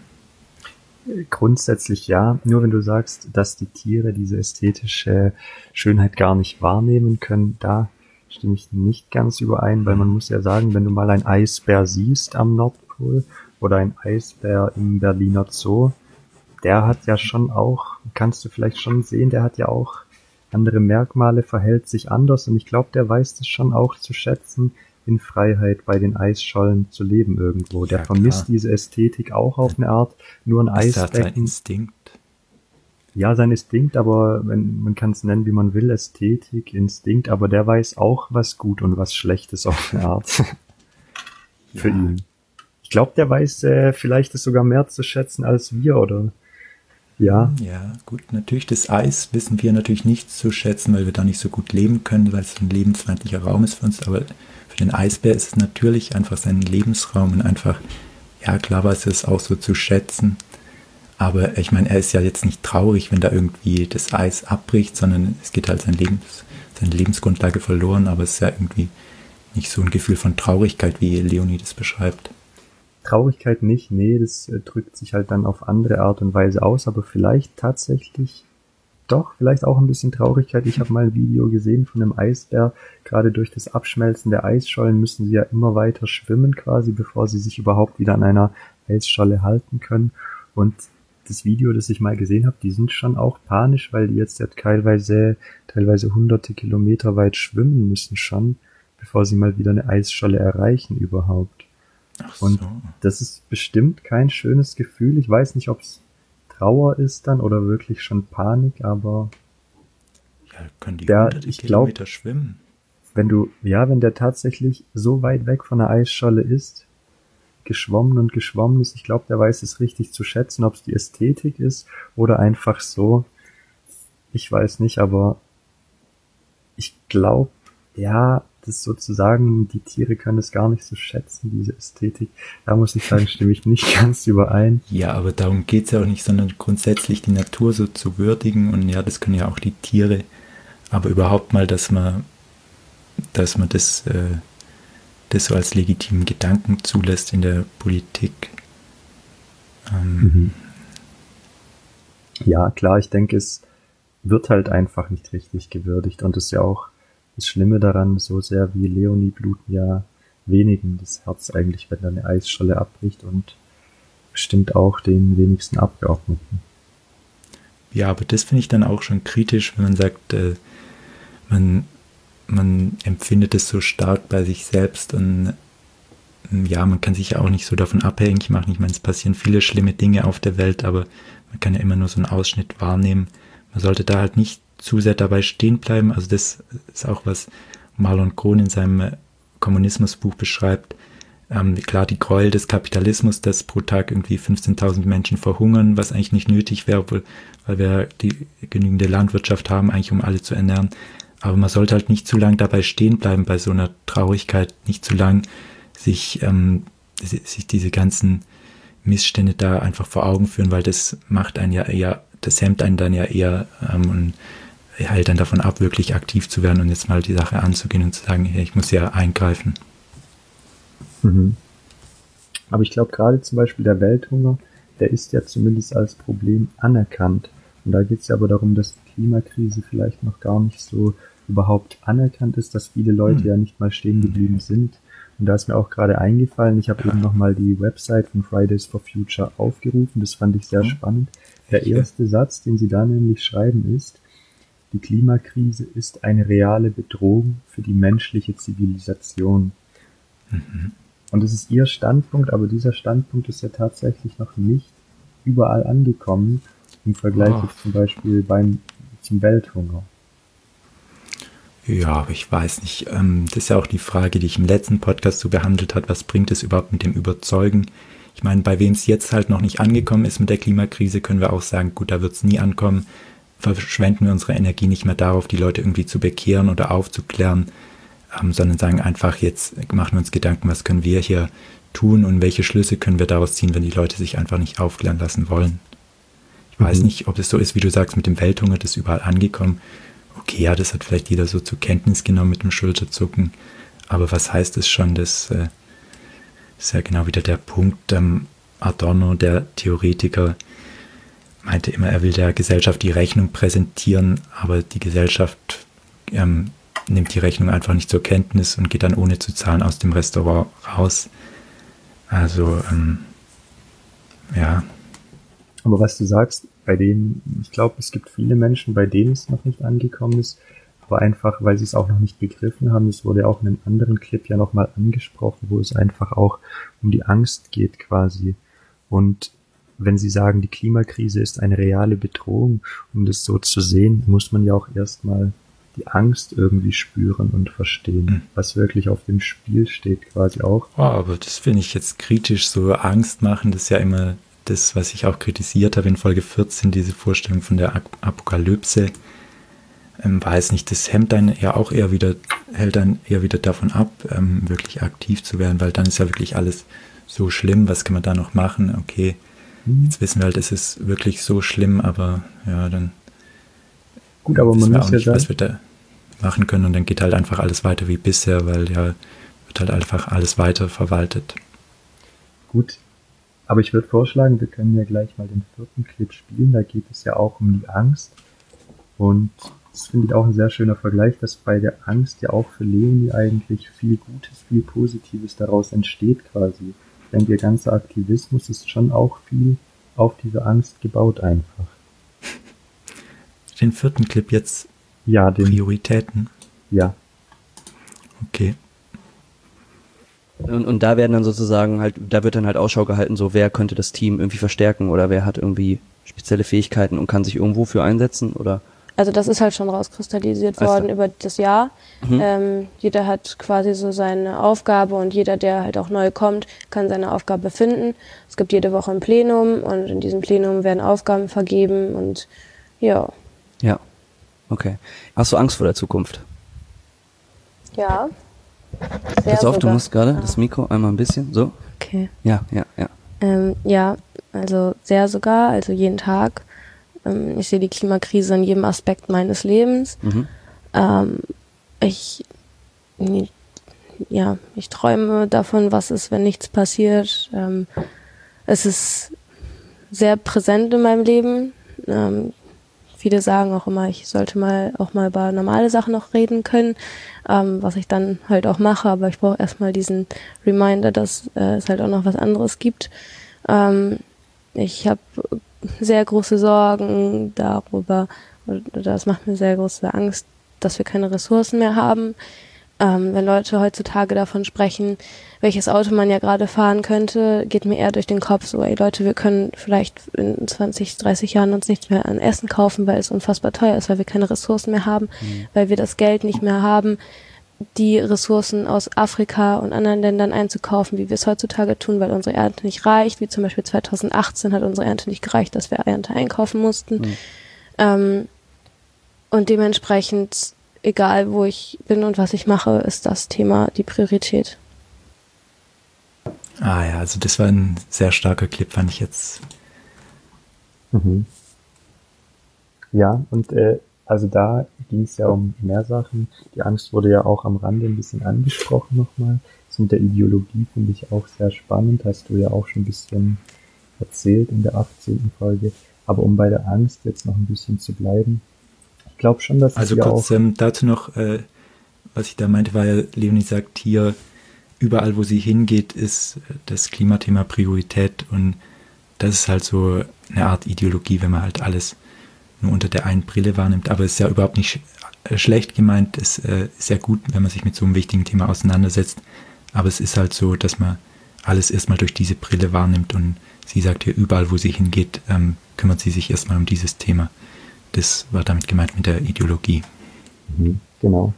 B: Grundsätzlich ja, nur wenn du sagst, dass die Tiere diese ästhetische Schönheit gar nicht wahrnehmen können, da stimme ich nicht ganz überein, weil man muss ja sagen, wenn du mal einen Eisbär siehst am Nordpol oder einen Eisbär im Berliner Zoo, der hat ja schon auch, kannst du vielleicht schon sehen, der hat ja auch andere Merkmale, verhält sich anders, und ich glaube, der weiß das schon auch zu schätzen, in Freiheit bei den Eisschollen zu leben irgendwo. Der ja, vermisst diese Ästhetik auch auf eine Art, nur ein Eisbecken. Ist das sein
A: Instinkt?
B: Ja, sein Instinkt, aber wenn, man kann es nennen, wie man will, Ästhetik, Instinkt, aber der weiß auch, was gut und was schlecht ist auf eine Art. Für ja. ihn. Ich glaube, der weiß äh, vielleicht es sogar mehr zu schätzen als wir, oder? Ja.
A: Ja, gut, natürlich das Eis wissen wir natürlich nicht zu schätzen, weil wir da nicht so gut leben können, weil es ein lebensfeindlicher Raum ist für uns, aber für den Eisbär ist es natürlich einfach sein Lebensraum und einfach, ja klar weiß er es auch so zu schätzen, aber ich meine, er ist ja jetzt nicht traurig, wenn da irgendwie das Eis abbricht, sondern es geht halt sein Lebens, seine Lebensgrundlage verloren, aber es ist ja irgendwie nicht so ein Gefühl von Traurigkeit, wie Leonie das beschreibt.
B: Traurigkeit nicht, nee, das äh, drückt sich halt dann auf andere Art und Weise aus, aber vielleicht tatsächlich doch, vielleicht auch ein bisschen Traurigkeit. Ich habe mal ein Video gesehen von einem Eisbär, gerade durch das Abschmelzen der Eisschollen müssen sie ja immer weiter schwimmen quasi, bevor sie sich überhaupt wieder an einer Eisscholle halten können, und das Video, das ich mal gesehen habe, die sind schon auch panisch, weil die jetzt ja teilweise, teilweise hunderte Kilometer weit schwimmen müssen schon, bevor sie mal wieder eine Eisscholle erreichen überhaupt. Ach so. Und das ist bestimmt kein schönes Gefühl. Ich weiß nicht, ob es Trauer ist dann oder wirklich schon Panik, aber
A: Ja, können die
B: Der-
A: hunderte
B: ich glaub-
A: Kilometer schwimmen.
B: Wenn du, ja, wenn der tatsächlich so weit weg von der Eisscholle ist, geschwommen und geschwommen ist, ich glaube, der weiß es richtig zu schätzen, ob es die Ästhetik ist oder einfach so. Ich weiß nicht, aber ich glaube, ja, das sozusagen, die Tiere können es gar nicht so schätzen, diese Ästhetik. Da muss ich sagen, stimme ich nicht ganz überein.
A: Ja, aber darum geht es ja auch nicht, sondern grundsätzlich die Natur so zu würdigen und ja, das können ja auch die Tiere, aber überhaupt mal, dass man, dass man das, äh, das so als legitimen Gedanken zulässt in der Politik. Ähm,
B: Mhm. Ja, klar, ich denke, es wird halt einfach nicht richtig gewürdigt und das ist ja auch das Schlimme daran, so sehr wie Leonie bluten ja wenigen das Herz eigentlich, wenn da eine Eisscholle abbricht und bestimmt auch den wenigsten Abgeordneten.
A: Ja, aber das finde ich dann auch schon kritisch, wenn man sagt, äh, man, man empfindet es so stark bei sich selbst und ähm, ja, man kann sich ja auch nicht so davon abhängig machen. Ich meine, es passieren viele schlimme Dinge auf der Welt, aber man kann ja immer nur so einen Ausschnitt wahrnehmen. Man sollte da halt nicht zu sehr dabei stehen bleiben. Also das ist auch, was Marlon Kohn in seinem äh, Kommunismusbuch beschreibt. Ähm, klar, die Gräuel des Kapitalismus, dass pro Tag irgendwie fünfzehntausend Menschen verhungern, was eigentlich nicht nötig wäre, obwohl, weil wir die genügende Landwirtschaft haben, eigentlich um alle zu ernähren. Aber man sollte halt nicht zu lang dabei stehen bleiben bei so einer Traurigkeit, nicht zu lang sich, ähm, sich diese ganzen Missstände da einfach vor Augen führen, weil das macht einen ja eher, das hemmt einen dann ja eher ähm, und hält dann davon ab, wirklich aktiv zu werden und jetzt mal die Sache anzugehen und zu sagen, hey, ich muss ja eingreifen.
B: Mhm. Aber ich glaube gerade zum Beispiel der Welthunger, der ist ja zumindest als Problem anerkannt. Und da geht es ja aber darum, dass die Klimakrise vielleicht noch gar nicht so überhaupt anerkannt ist, dass viele Leute
A: Hm.
B: ja nicht mal stehen geblieben sind. Und da ist mir auch gerade eingefallen, ich habe
A: Ja.
B: eben nochmal die Website von Fridays for Future aufgerufen, das fand ich sehr
A: Oh.
B: spannend. Der
A: Ja.
B: erste Satz, den sie da nämlich schreiben, ist: Die Klimakrise ist eine reale Bedrohung für die menschliche Zivilisation.
A: Mhm.
B: Und das ist ihr Standpunkt, aber dieser Standpunkt ist ja tatsächlich noch nicht überall angekommen, im Vergleich
A: Oh.
B: jetzt zum Beispiel beim, zum Welthunger.
A: Ja, aber ich weiß nicht. Ähm, das ist ja auch die Frage, die ich im letzten Podcast so behandelt habe. Was bringt es überhaupt mit dem Überzeugen? Ich meine, bei wem es jetzt halt noch nicht angekommen ist mit der Klimakrise, können wir auch sagen, gut, da wird es nie ankommen. Verschwenden wir unsere Energie nicht mehr darauf, die Leute irgendwie zu bekehren oder aufzuklären, ähm, sondern sagen einfach, jetzt machen wir uns Gedanken, was können wir hier tun und welche Schlüsse können wir daraus ziehen, wenn die Leute sich einfach nicht aufklären lassen wollen. Ich weiß
B: Mhm.
A: nicht, ob es so ist, wie du sagst, mit dem Welthunger, das ist überall angekommen. Okay, ja, das hat vielleicht jeder so zur Kenntnis genommen mit dem Schulterzucken. Aber was heißt es schon? Das äh, ist ja genau wieder der Punkt. Ähm, Adorno, der Theoretiker, meinte immer, er will der Gesellschaft die Rechnung präsentieren, aber die Gesellschaft ähm, nimmt die Rechnung einfach nicht zur Kenntnis und geht dann ohne zu zahlen aus dem Restaurant raus. Also, ähm, ja.
B: Aber was du sagst, bei denen, ich glaube, es gibt viele Menschen, bei denen es noch nicht angekommen ist, aber einfach, weil sie es auch noch nicht begriffen haben. Es wurde auch in einem anderen Clip ja nochmal angesprochen, wo es einfach auch um die Angst geht quasi. Und wenn sie sagen, die Klimakrise ist eine reale Bedrohung, um das so zu sehen, muss man ja auch erstmal die Angst irgendwie spüren und verstehen,
A: Mhm.
B: was wirklich auf dem Spiel steht quasi auch.
A: Oh, aber das finde ich jetzt kritisch, so Angst machen, das ist ja immer das, was ich auch kritisiert habe in Folge vierzehn, diese Vorstellung von der Ap- Apokalypse. Ähm, weiß nicht, das hemmt einen ja auch eher wieder, hält dann eher wieder davon ab, ähm, wirklich aktiv zu werden, weil dann ist ja wirklich alles so schlimm, was kann man da noch machen? Okay,
B: Hm.
A: jetzt wissen wir halt, es ist wirklich so schlimm, aber ja, dann
B: Gut, aber
A: wissen
B: man
A: wir
B: muss
A: auch
B: ja
A: nicht, was
B: sagen,
A: wir da machen können und dann geht halt einfach alles weiter wie bisher, weil ja, wird halt einfach alles weiter verwaltet.
B: gut, aber ich würde vorschlagen, wir können ja gleich mal den vierten Clip spielen, da geht es ja auch um die Angst und das finde ich auch ein sehr schöner Vergleich, dass bei der Angst ja auch für Leonie eigentlich viel Gutes, viel Positives daraus entsteht quasi. Ich denke, ihr ganzer Aktivismus ist schon auch viel auf diese Angst gebaut einfach.
A: Den vierten Clip jetzt
B: Ja, den,
A: Prioritäten.
B: ja,
A: Okay.
C: Und, und da werden dann sozusagen halt, da wird dann halt Ausschau gehalten, so wer könnte das Team irgendwie verstärken oder wer hat irgendwie spezielle Fähigkeiten und kann sich irgendwo für einsetzen oder?
D: Also das ist halt schon rauskristallisiert
C: Also.
D: worden über das Jahr.
C: Mhm.
D: Ähm, jeder hat quasi so seine Aufgabe und jeder, der halt auch neu kommt, kann seine Aufgabe finden. Es gibt jede Woche ein Plenum und in diesem Plenum werden Aufgaben vergeben und ja.
C: Ja, okay. Hast du Angst vor der Zukunft?
D: Ja. Sehr
C: Pass auf, du
D: sogar.
C: musst gerade
D: Ah.
C: das Mikro einmal ein bisschen, so.
D: Okay.
C: Ja, ja, ja.
D: Ähm, ja, also sehr sogar, also jeden Tag. Ähm, ich sehe die Klimakrise in jedem Aspekt meines Lebens.
C: Mhm.
D: Ähm, ich, ja, ich träume davon, was ist, wenn nichts passiert. Ähm, es ist sehr präsent in meinem Leben. Ähm, viele sagen auch immer, ich sollte mal auch mal über normale Sachen noch reden können, ähm, was ich dann halt auch mache, aber ich brauche erstmal diesen Reminder, dass äh, es halt auch noch was anderes gibt. Ähm, ich habe sehr große Sorgen darüber, oder das macht mir sehr große Angst, dass wir keine Ressourcen mehr haben. Ähm, wenn Leute heutzutage davon sprechen, welches Auto man ja gerade fahren könnte, geht mir eher durch den Kopf so, ey Leute, wir können vielleicht in zwanzig, dreißig Jahren uns nichts mehr an Essen kaufen, weil es unfassbar teuer ist, weil wir keine Ressourcen mehr haben, mhm. weil wir das Geld nicht mehr haben, die Ressourcen aus Afrika und anderen Ländern einzukaufen, wie wir es heutzutage tun, weil unsere Ernte nicht reicht, wie zum Beispiel zweitausendachtzehn hat unsere Ernte nicht gereicht, dass wir Ernte einkaufen mussten. Mhm. Ähm, und dementsprechend, egal wo ich bin und was ich mache, ist das Thema die Priorität.
A: Ah ja, also das war ein sehr starker Clip, fand ich jetzt.
B: Mhm. Ja, und äh, also da ging es ja um mehr Sachen. Die Angst wurde ja auch am Rande ein bisschen angesprochen nochmal. Das mit der Ideologie finde ich auch sehr spannend. Hast du ja auch schon ein bisschen erzählt in der achtzehnten Folge. Aber um bei der Angst jetzt noch ein bisschen zu bleiben. Ich glaube schon, dass
A: Also
B: es
A: kurz
B: auch
A: ähm, dazu noch, äh, was ich da meinte, war ja, Leonie sagt hier, überall wo sie hingeht, ist das Klimathema Priorität und das ist halt so eine Art Ideologie, wenn man halt alles nur unter der einen Brille wahrnimmt, aber es ist ja überhaupt nicht sch- schlecht gemeint, es äh, ist ja gut, wenn man sich mit so einem wichtigen Thema auseinandersetzt, aber es ist halt so, dass man alles erstmal durch diese Brille wahrnimmt und sie sagt hier, überall wo sie hingeht, ähm, kümmert sie sich erstmal um dieses Thema. Das war damit gemeint mit der Ideologie.
B: Mhm, genau.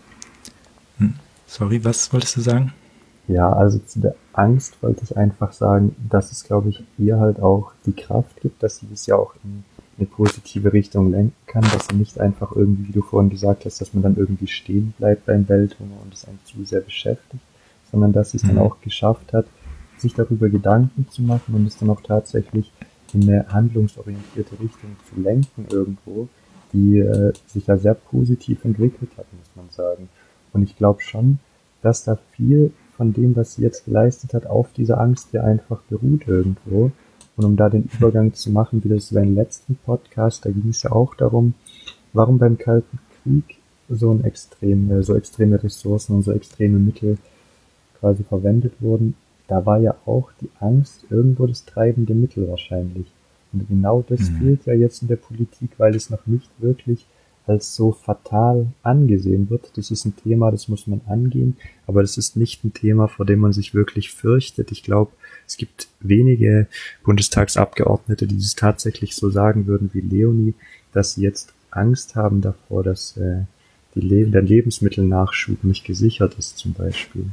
A: Hm, sorry, was wolltest du sagen?
B: Ja, also zu der Angst wollte ich einfach sagen, dass es, glaube ich, ihr halt auch die Kraft gibt, dass sie das ja auch in eine positive Richtung lenken kann, dass sie nicht einfach irgendwie, wie du vorhin gesagt hast, dass man dann irgendwie stehen bleibt beim Welthunger und es einen zu sehr beschäftigt, sondern dass sie es mhm. dann auch geschafft hat, sich darüber Gedanken zu machen und es dann auch tatsächlich in eine handlungsorientierte Richtung zu lenken irgendwo, die äh, sich ja sehr positiv entwickelt hat, muss man sagen. Und ich glaube schon, dass da viel von dem, was sie jetzt geleistet hat, auf dieser Angst ja einfach beruht irgendwo. Und um da den Übergang zu machen, wie das beim letzten Podcast, da ging es ja auch darum, warum beim Kalten Krieg so ein extrem, so extreme Ressourcen und so extreme Mittel quasi verwendet wurden. Da war ja auch die Angst irgendwo das treibende Mittel wahrscheinlich. Und genau das mhm. fehlt ja jetzt in der Politik, weil es noch nicht wirklich als so fatal angesehen wird. Das ist ein Thema, das muss man angehen, aber das ist nicht ein Thema, vor dem man sich wirklich fürchtet. Ich glaube, es gibt wenige Bundestagsabgeordnete, die es tatsächlich so sagen würden wie Leonie, dass sie jetzt Angst haben davor, dass äh, die Le- der Lebensmittelnachschub nicht gesichert ist zum Beispiel.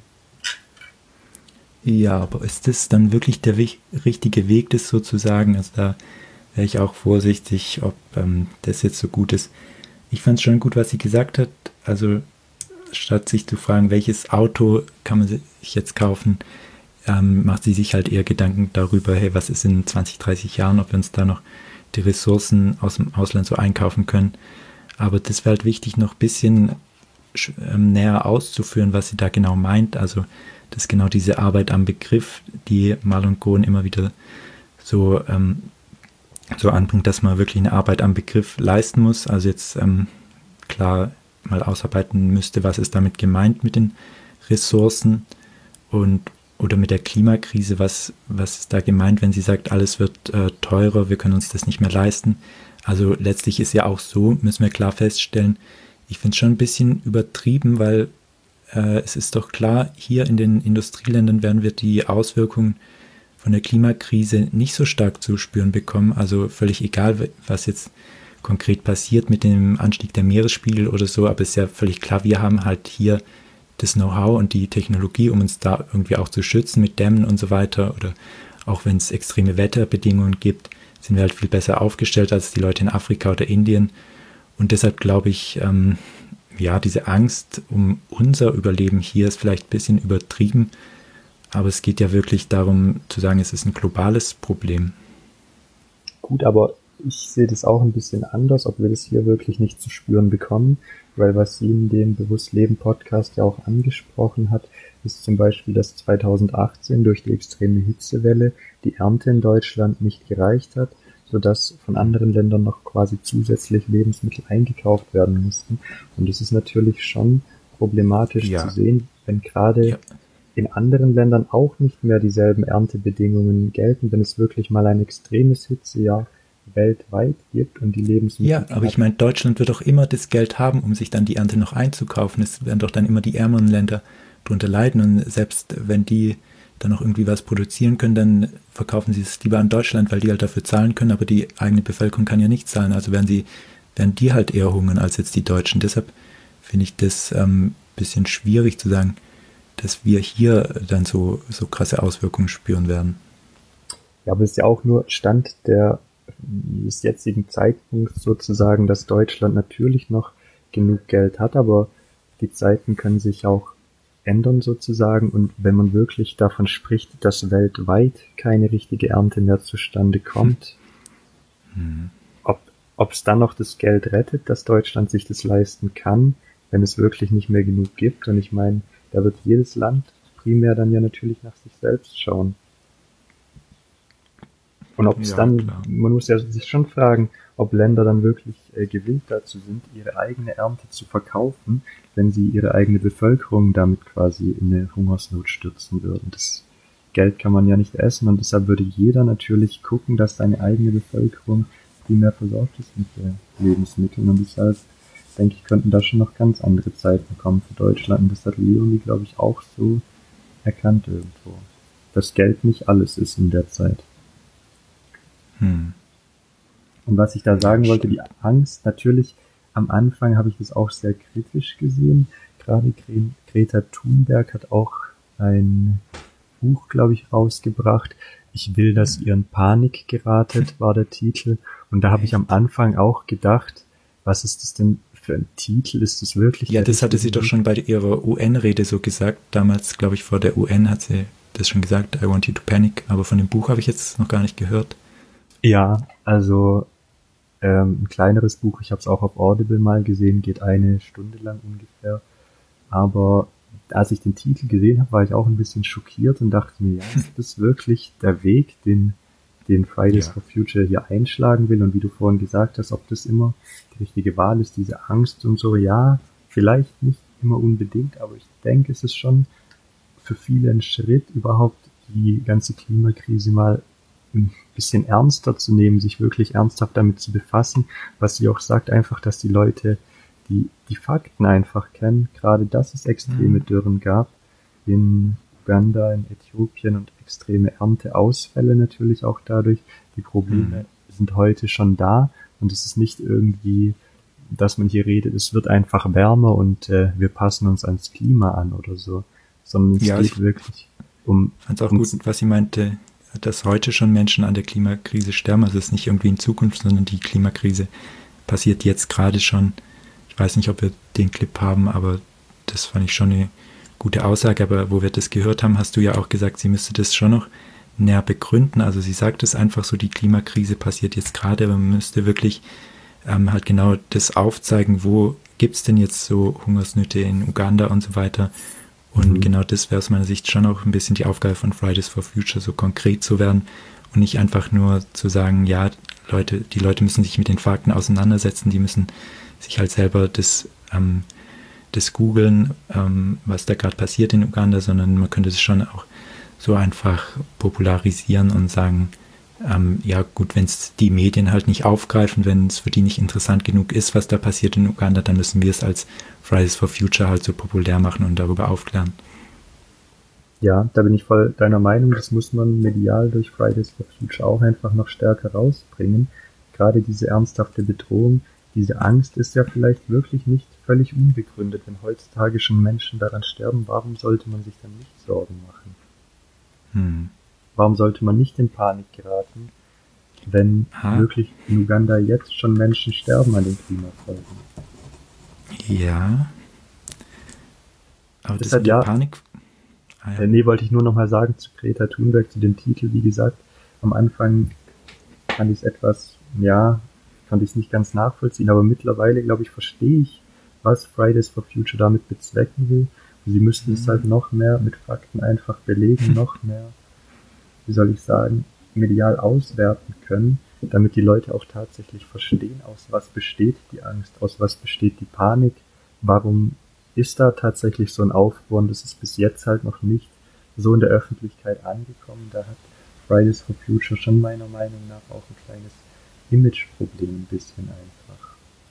A: Ja, aber ist das dann wirklich der wich- richtige Weg, das sozusagen? Also da wäre ich auch vorsichtig, ob ähm, das jetzt so gut ist. Ich fand es schon gut, was sie gesagt hat. Also statt sich zu fragen, welches Auto kann man sich jetzt kaufen, ähm, macht sie sich halt eher Gedanken darüber, hey, was ist in zwanzig, dreißig Jahren, ob wir uns da noch die Ressourcen aus dem Ausland so einkaufen können. Aber das wäre halt wichtig, noch ein bisschen ähm, näher auszuführen, was sie da genau meint. Also das ist genau diese Arbeit am Begriff, die Mal und Kohn immer wieder so ähm, so anbringt, dass man wirklich eine Arbeit am Begriff leisten muss. Also jetzt ähm, klar mal ausarbeiten müsste, was ist damit gemeint mit den Ressourcen und oder mit der Klimakrise, was, was ist da gemeint, wenn sie sagt, alles wird äh, teurer, wir können uns das nicht mehr leisten. Also letztlich ist ja auch so, müssen wir klar feststellen, ich finde es schon ein bisschen übertrieben, weil äh, es ist doch klar, hier in den Industrieländern werden wir die Auswirkungen von der Klimakrise nicht so stark zu spüren bekommen. Also völlig egal, was jetzt konkret passiert mit dem Anstieg der Meeresspiegel oder so, aber es ist ja völlig klar, wir haben halt hier das Know-how und die Technologie, um uns da irgendwie auch zu schützen mit Dämmen und so weiter, oder auch wenn es extreme Wetterbedingungen gibt, sind wir halt viel besser aufgestellt als die Leute in Afrika oder Indien. Und deshalb glaube ich, ähm, ja, diese Angst um unser Überleben hier ist vielleicht ein bisschen übertrieben, aber es geht ja wirklich darum zu sagen, es ist ein globales Problem.
B: Gut, aber ich sehe das auch ein bisschen anders, ob wir das hier wirklich nicht zu spüren bekommen, weil was sie in dem Bewusst-Leben-Podcast ja auch angesprochen hat, ist zum Beispiel, dass zweitausendachtzehn durch die extreme Hitzewelle die Ernte in Deutschland nicht gereicht hat, sodass von anderen Ländern noch quasi zusätzlich Lebensmittel eingekauft werden mussten. Und das ist natürlich schon problematisch
A: ja.
B: zu sehen, wenn gerade ja. in anderen Ländern auch nicht mehr dieselben Erntebedingungen gelten, wenn es wirklich mal ein extremes Hitzejahr weltweit gibt und die Lebensmittel...
A: Ja, aber ich meine, Deutschland wird doch immer das Geld haben, um sich dann die Ernte noch einzukaufen. Es werden doch dann immer die ärmeren Länder drunter leiden, und selbst wenn die dann noch irgendwie was produzieren können, dann verkaufen sie es lieber an Deutschland, weil die halt dafür zahlen können, aber die eigene Bevölkerung kann ja nicht zahlen. Also werden sie, werden die halt eher hungern als jetzt die Deutschen. Deshalb finde ich das ein ähm, bisschen schwierig zu sagen, dass wir hier dann so, so krasse Auswirkungen spüren werden.
B: Ja, aber es ist ja auch nur Stand der, des jetzigen Zeitpunkts sozusagen, dass Deutschland natürlich noch genug Geld hat, aber die Zeiten können sich auch ändern sozusagen, und wenn man wirklich davon spricht, dass weltweit keine richtige Ernte mehr zustande kommt, hm. ob ob es dann noch das Geld rettet, dass Deutschland sich das leisten kann, wenn es wirklich nicht mehr genug gibt. Und ich meine, da wird jedes Land primär dann ja natürlich nach sich selbst schauen. Und ob es ja, dann, klar. Man muss ja sich schon fragen, ob Länder dann wirklich äh, gewillt dazu sind, ihre eigene Ernte zu verkaufen, wenn sie ihre eigene Bevölkerung damit quasi in eine Hungersnot stürzen würden. Das Geld kann man ja nicht essen, und deshalb würde jeder natürlich gucken, dass seine eigene Bevölkerung primär versorgt ist mit äh, Lebensmitteln, und deshalb denke ich, könnten da schon noch ganz andere Zeiten kommen für Deutschland, und das hat Leonie, glaube ich, auch so erkannt irgendwo, dass Geld nicht alles ist in der Zeit. Hm. Und was ich da sagen wollte, die Angst, natürlich, am Anfang habe ich das auch sehr kritisch gesehen. Gerade Greta Thunberg hat auch ein Buch, glaube ich, rausgebracht. Ich will, dass ihr in Panik geratet, war der Titel. Und da habe ich am Anfang auch gedacht, was ist das denn für ein Titel? Ist das wirklich...
A: Ja, das hatte sie doch schon bei ihrer U N-Rede so gesagt. Damals, glaube ich, vor der U N hat sie das schon gesagt, I want you to panic. Aber von dem Buch habe ich jetzt noch gar nicht gehört.
B: Ja, also ähm, ein kleineres Buch, ich habe es auch auf Audible mal gesehen, geht eine Stunde lang ungefähr. Aber als ich den Titel gesehen habe, war ich auch ein bisschen schockiert und dachte mir, ja, ist das wirklich der Weg, den, den Fridays ja. for Future hier einschlagen will? Und wie du vorhin gesagt hast, ob das immer die richtige Wahl ist, diese Angst und so, ja, vielleicht nicht immer unbedingt, aber ich denke, es ist schon für viele ein Schritt, überhaupt die ganze Klimakrise mal ein bisschen ernster zu nehmen, sich wirklich ernsthaft damit zu befassen, was sie auch sagt, einfach, dass die Leute die, die Fakten einfach kennen, gerade dass es extreme mhm. Dürren gab in Uganda, in Äthiopien und extreme Ernteausfälle natürlich auch dadurch. Die Probleme mhm. sind heute schon da, und es ist nicht irgendwie, dass man hier redet, es wird einfach wärmer und äh, wir passen uns ans Klima an oder so, sondern es
A: ja,
B: geht wirklich um...
A: Fand auch gut, was sie meinte, dass heute schon Menschen an der Klimakrise sterben. Also es ist nicht irgendwie in Zukunft, sondern die Klimakrise passiert jetzt gerade schon. Ich weiß nicht, ob wir den Clip haben, aber das fand ich schon eine gute Aussage. Aber wo wir das gehört haben, hast du ja auch gesagt, sie müsste das schon noch näher begründen. Also sie sagt es einfach so, die Klimakrise passiert jetzt gerade, aber man müsste wirklich ähm, halt genau das aufzeigen, wo gibt es denn jetzt so Hungersnöte in Uganda und so weiter. Und mhm. genau das wäre aus meiner Sicht schon auch ein bisschen die Aufgabe von Fridays for Future, so konkret zu werden und nicht einfach nur zu sagen, ja, Leute, die Leute müssen sich mit den Fakten auseinandersetzen, die müssen sich halt selber das, ähm, das googeln, ähm, was da gerade passiert in Uganda, sondern man könnte es schon auch so einfach popularisieren und sagen, ähm, ja gut, wenn es die Medien halt nicht aufgreifen, wenn es für die nicht interessant genug ist, was da passiert in Uganda, dann müssen wir es als Fridays for Future halt so populär machen und darüber aufklären.
B: Ja, da bin ich voll deiner Meinung, das muss man medial durch Fridays for Future auch einfach noch stärker rausbringen. gerade diese ernsthafte Bedrohung, diese Angst ist ja vielleicht wirklich nicht völlig unbegründet. Wenn heutzutage schon Menschen daran sterben, warum sollte man sich dann nicht Sorgen machen?
A: Hm.
B: Warum sollte man nicht in Panik geraten, wenn
A: Ha.
B: wirklich in Uganda jetzt schon Menschen sterben an den Klimafolgen?
A: Ja. Aber das
B: Deshalb
A: mit der
B: ja.
A: Panik. Ah,
B: Äh,
A: ja.
B: nee, wollte ich nur nochmal sagen zu Greta Thunberg, zu dem Titel, wie gesagt, am Anfang fand ich es etwas, ja, konnte ich es nicht ganz nachvollziehen, aber mittlerweile, glaube ich, verstehe ich, was Fridays for Future damit bezwecken will. Und sie müssten es halt noch mehr mit Fakten einfach belegen, noch mehr, wie soll ich sagen, medial auswerten können, damit die Leute auch tatsächlich verstehen, aus was besteht die Angst, aus was besteht die Panik, warum ist da tatsächlich so ein Aufruhr, und das ist bis jetzt halt noch nicht so in der Öffentlichkeit angekommen. Da hat Fridays for Future schon meiner Meinung nach auch ein kleines Imageproblem, ein bisschen einfach.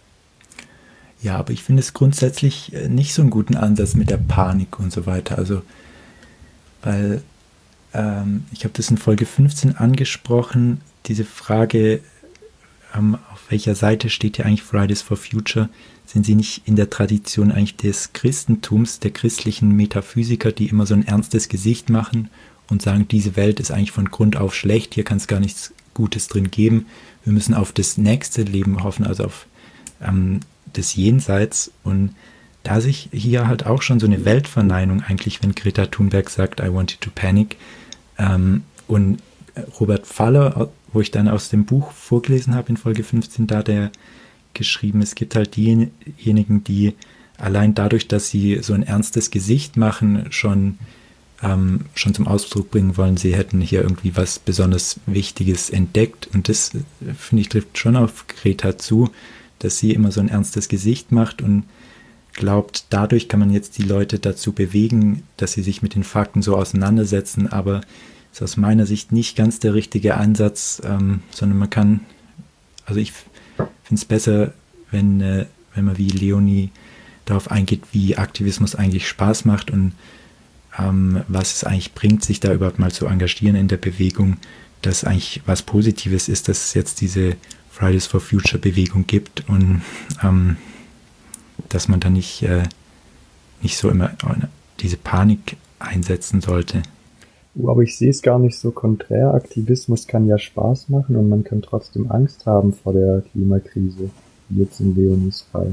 A: Ja, aber ich finde es grundsätzlich äh, nicht so einen guten Ansatz mit der Panik und so weiter. Also, weil ähm, ich habe das in Folge fünfzehn angesprochen, diese Frage, ähm, auf welcher Seite steht hier eigentlich Fridays for Future? Sind sie nicht in der Tradition eigentlich des Christentums, der christlichen Metaphysiker, die immer so ein ernstes Gesicht machen und sagen, diese Welt ist eigentlich von Grund auf schlecht, hier kann es gar nichts Gutes drin geben. Wir müssen auf das nächste Leben hoffen, also auf ähm, das Jenseits. Und da sich hier halt auch schon so eine Weltverneinung eigentlich, wenn Greta Thunberg sagt, I want you to panic. Ähm, und Robert Faller, wo ich dann aus dem Buch vorgelesen habe in Folge fünfzehn, da der geschrieben, es gibt halt diejenigen, die allein dadurch, dass sie so ein ernstes Gesicht machen, schon ähm, schon zum Ausdruck bringen wollen, sie hätten hier irgendwie was besonders Wichtiges entdeckt. Und das, finde ich, trifft schon auf Greta zu, dass sie immer so ein ernstes Gesicht macht und glaubt, dadurch kann man jetzt die Leute dazu bewegen, dass sie sich mit den Fakten so auseinandersetzen, aber ist aus meiner Sicht nicht ganz der richtige Ansatz, ähm, sondern man kann, also ich finde es besser, wenn, äh, wenn man wie Leonie darauf eingeht, wie Aktivismus eigentlich Spaß macht und ähm, was es eigentlich bringt, sich da überhaupt mal zu engagieren in der Bewegung, dass eigentlich was Positives ist, dass es jetzt diese Fridays for Future Bewegung gibt und ähm, dass man da nicht, äh, nicht so immer diese Panik einsetzen sollte.
B: Aber ich sehe es gar nicht so konträr. Aktivismus kann ja Spaß machen und man kann trotzdem Angst haben vor der Klimakrise, wie jetzt in Leonies Fall.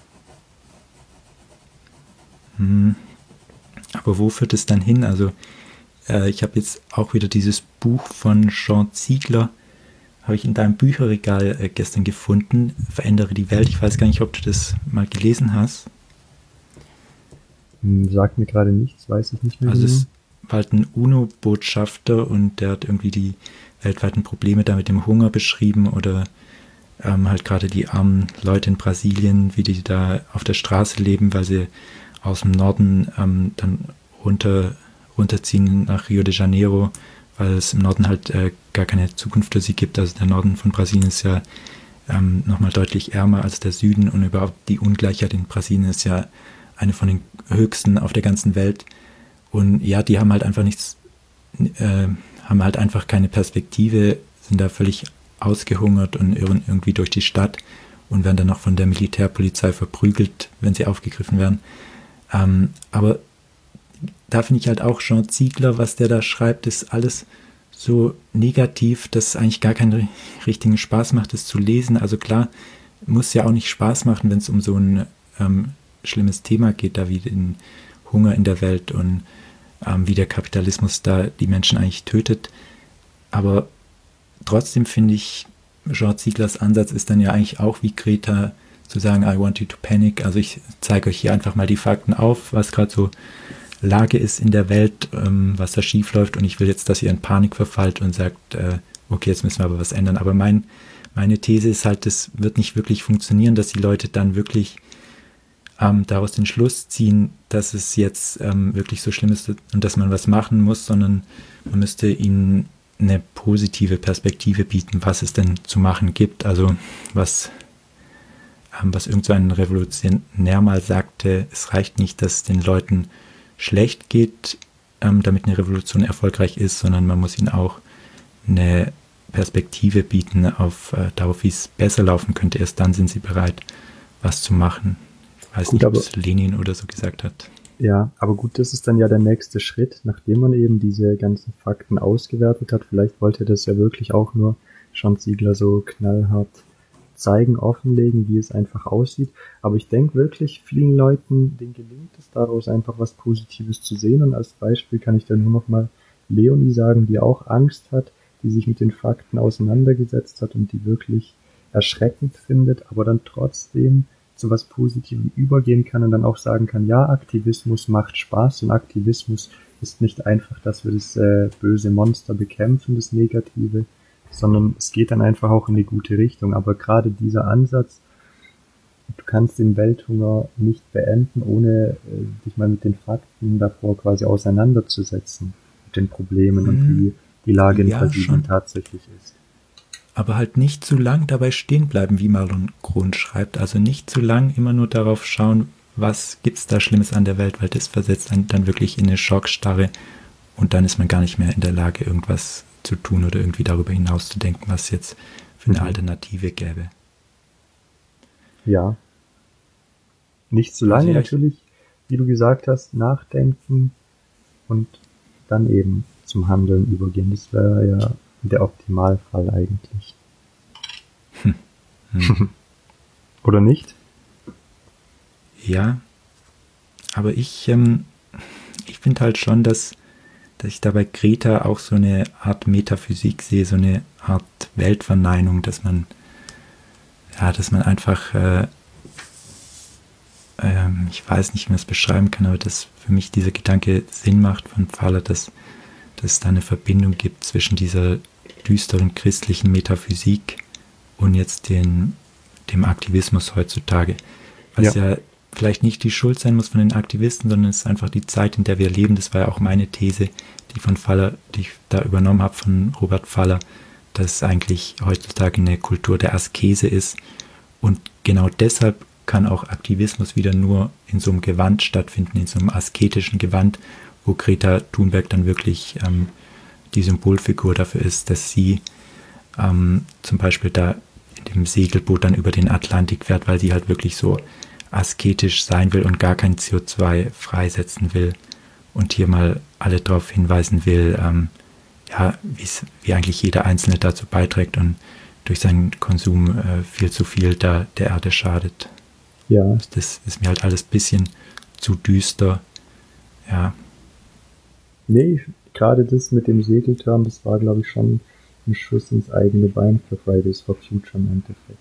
A: Hm. Aber wo führt es dann hin? Also äh, ich habe jetzt auch wieder dieses Buch von Jean Ziegler, habe ich in deinem Bücherregal äh, gestern gefunden, Verändere die Welt. Ich weiß gar nicht, ob du das mal gelesen hast.
B: Hm, sagt mir gerade nichts, weiß ich nicht mehr.
A: Also
B: genau.
A: es war halt ein UNO-Botschafter und der hat irgendwie die weltweiten Probleme da mit dem Hunger beschrieben oder ähm, halt gerade die armen Leute in Brasilien, wie die da auf der Straße leben, weil sie aus dem Norden ähm, dann runter, runterziehen nach Rio de Janeiro, weil es im Norden halt äh, gar keine Zukunft für sie gibt. Also der Norden von Brasilien ist ja ähm, nochmal deutlich ärmer als der Süden und überhaupt die Ungleichheit in Brasilien ist ja eine von den höchsten auf der ganzen Welt. Und ja, die haben halt einfach nichts, äh, haben halt einfach keine Perspektive, sind da völlig ausgehungert und irren irgendwie durch die Stadt und werden dann noch von der Militärpolizei verprügelt, wenn sie aufgegriffen werden. Ähm, aber da finde ich halt auch Jean Ziegler, was der da schreibt, ist alles so negativ, dass es eigentlich gar keinen richtigen Spaß macht, es zu lesen. Also klar, muss ja auch nicht Spaß machen, wenn es um so ein ähm, schlimmes Thema geht, da wie den Hunger in der Welt und ähm, wie der Kapitalismus da die Menschen eigentlich tötet. Aber trotzdem finde ich, Jean Zieglers Ansatz ist dann ja eigentlich auch wie Greta zu sagen, I want you to panic. Also ich zeige euch hier einfach mal die Fakten auf, was gerade so Lage ist in der Welt, ähm, was da schief läuft und ich will jetzt, dass ihr in Panik verfallt und sagt, äh, okay, jetzt müssen wir aber was ändern. Aber mein, meine These ist halt, das wird nicht wirklich funktionieren, dass die Leute dann wirklich ähm, daraus den Schluss ziehen, dass es jetzt ähm, wirklich so schlimm ist und dass man was machen muss, sondern man müsste ihnen eine positive Perspektive bieten, was es denn zu machen gibt. Also was, ähm, was irgend so ein Revolutionär mal sagte, es reicht nicht, dass den Leuten schlecht geht, ähm, damit eine Revolution erfolgreich ist, sondern man muss ihnen auch eine Perspektive bieten auf äh, darauf, wie es besser laufen könnte. Erst dann sind sie bereit, was zu machen. Ich weiß
B: Gut,
A: nicht, ob
B: aber-
A: es Lenin oder so gesagt hat.
B: Ja, aber gut, das ist dann ja der nächste Schritt, nachdem man eben diese ganzen Fakten ausgewertet hat. Vielleicht wollte er das ja wirklich auch nur John Ziegler so knallhart zeigen, offenlegen, wie es einfach aussieht. Aber ich denke wirklich, vielen Leuten, denen gelingt es daraus einfach was Positives zu sehen. Und als Beispiel kann ich da nur noch mal Leonie sagen, die auch Angst hat, die sich mit den Fakten auseinandergesetzt hat und die wirklich erschreckend findet, aber dann trotzdem zu was Positivem übergehen kann und dann auch sagen kann, ja, Aktivismus macht Spaß und Aktivismus ist nicht einfach, dass wir das äh, böse Monster bekämpfen, das Negative, sondern es geht dann einfach auch in eine gute Richtung. Aber gerade dieser Ansatz, du kannst den Welthunger nicht beenden, ohne äh, dich mal mit den Fakten davor quasi auseinanderzusetzen, mit den Problemen und
A: Hm,
B: wie die Lage in
A: ja,
B: Brasilien
A: schon.
B: tatsächlich ist.
A: Aber halt nicht zu lang dabei stehen bleiben, wie Marlon Grund schreibt. Also nicht zu lang immer nur darauf schauen, was gibt's da Schlimmes an der Welt, weil das versetzt einen dann wirklich in eine Schockstarre und dann ist man gar nicht mehr in der Lage, irgendwas zu tun oder irgendwie darüber hinaus zu denken, was es jetzt für eine
B: Mhm.
A: Alternative gäbe.
B: Ja. Nicht zu lange
A: Also ja, ich-
B: natürlich, wie du gesagt hast, nachdenken und dann eben zum Handeln übergehen. Das wäre ja der Optimalfall eigentlich.
A: Hm.
B: Oder nicht?
A: Ja, aber ich, ähm, ich finde halt schon, dass, dass ich da bei Greta auch so eine Art Metaphysik sehe, so eine Art Weltverneinung, dass man, ja, dass man einfach, äh, ähm, ich weiß nicht, wie man es beschreiben kann, aber dass für mich dieser Gedanke Sinn macht von Pfaller, dass, dass es da eine Verbindung gibt zwischen dieser düsteren christlichen Metaphysik und jetzt den, dem Aktivismus heutzutage. Was ja. ja vielleicht nicht die Schuld sein muss von den Aktivisten, sondern es ist einfach die Zeit, in der wir leben. Das war ja auch meine These, die von Pfaller, die ich da übernommen habe von Robert Pfaller, dass es eigentlich heutzutage eine Kultur der Askese ist. Und genau deshalb kann auch Aktivismus wieder nur in so einem Gewand stattfinden, in so einem asketischen Gewand, wo Greta Thunberg dann wirklich ähm, die Symbolfigur dafür ist, dass sie ähm, zum Beispiel da in dem Segelboot dann über den Atlantik fährt, weil sie halt wirklich so asketisch sein will und gar kein C O zwei freisetzen will und hier mal alle darauf hinweisen will, ähm, ja, wie eigentlich jeder Einzelne dazu beiträgt und durch seinen Konsum äh, viel zu viel da der Erde schadet.
B: Ja.
A: Das ist mir halt alles ein bisschen zu düster. Ja.
B: Nee, gerade das mit dem Segeltörn, das war, glaube ich, schon ein Schuss ins eigene Bein für Fridays for Future im Endeffekt.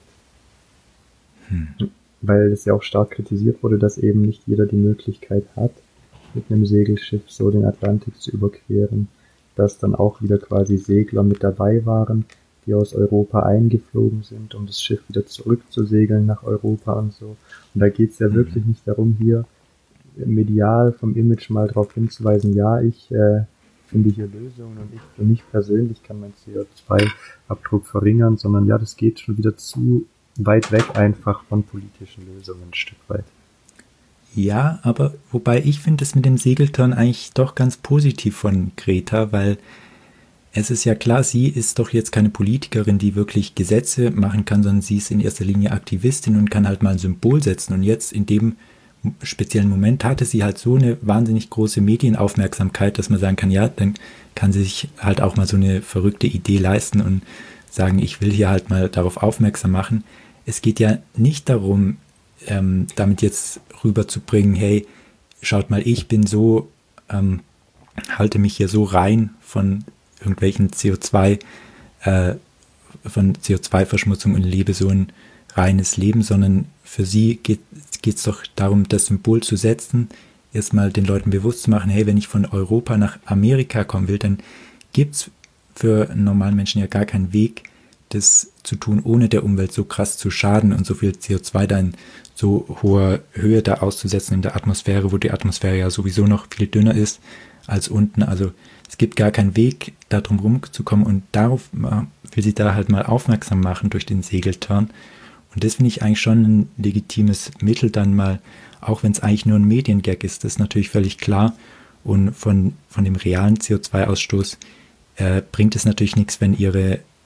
A: Hm.
B: Weil es ja auch stark kritisiert wurde, dass eben nicht jeder die Möglichkeit hat, mit einem Segelschiff so den Atlantik zu überqueren, dass dann auch wieder quasi Segler mit dabei waren, die aus Europa eingeflogen sind, um das Schiff wieder zurückzusegeln nach Europa und so. Und da geht's ja
A: Mhm.
B: wirklich nicht darum, hier medial vom Image mal darauf hinzuweisen, ja, ich äh, finde hier Lösungen und ich für mich persönlich kann meinen C O zwei Abdruck verringern, sondern ja, das geht schon wieder zu weit weg einfach von politischen Lösungen ein Stück weit.
A: Ja, aber wobei ich finde es mit dem Segeltörn eigentlich doch ganz positiv von Greta, weil es ist ja klar, sie ist doch jetzt keine Politikerin, die wirklich Gesetze machen kann, sondern sie ist in erster Linie Aktivistin und kann halt mal ein Symbol setzen. Und jetzt in dem speziellen Moment hatte sie halt so eine wahnsinnig große Medienaufmerksamkeit, dass man sagen kann, ja, dann kann sie sich halt auch mal so eine verrückte Idee leisten und sagen, ich will hier halt mal darauf aufmerksam machen. Es geht ja nicht darum, ähm, damit jetzt rüberzubringen, hey, schaut mal, ich bin so, ähm, halte mich hier so rein von irgendwelchen C O zwei, äh, von C O zwei Verschmutzung und lebe so ein reines Leben, sondern für sie geht es doch darum, das Symbol zu setzen, erstmal den Leuten bewusst zu machen, hey, wenn ich von Europa nach Amerika kommen will, dann gibt es für einen normalen Menschen ja gar keinen Weg, das zu tun, ohne der Umwelt so krass zu schaden und so viel C O zwei da in so hoher Höhe da auszusetzen in der Atmosphäre, wo die Atmosphäre ja sowieso noch viel dünner ist als unten. Also es gibt gar keinen Weg, da drum rumzukommen und darauf will sie da halt mal aufmerksam machen durch den Segeltörn. Und das finde ich eigentlich schon ein legitimes Mittel dann mal, auch wenn es eigentlich nur ein Mediengag ist, das ist natürlich völlig klar. Und von, von dem realen C O zwei Ausstoß äh, bringt es natürlich nichts, wenn ihre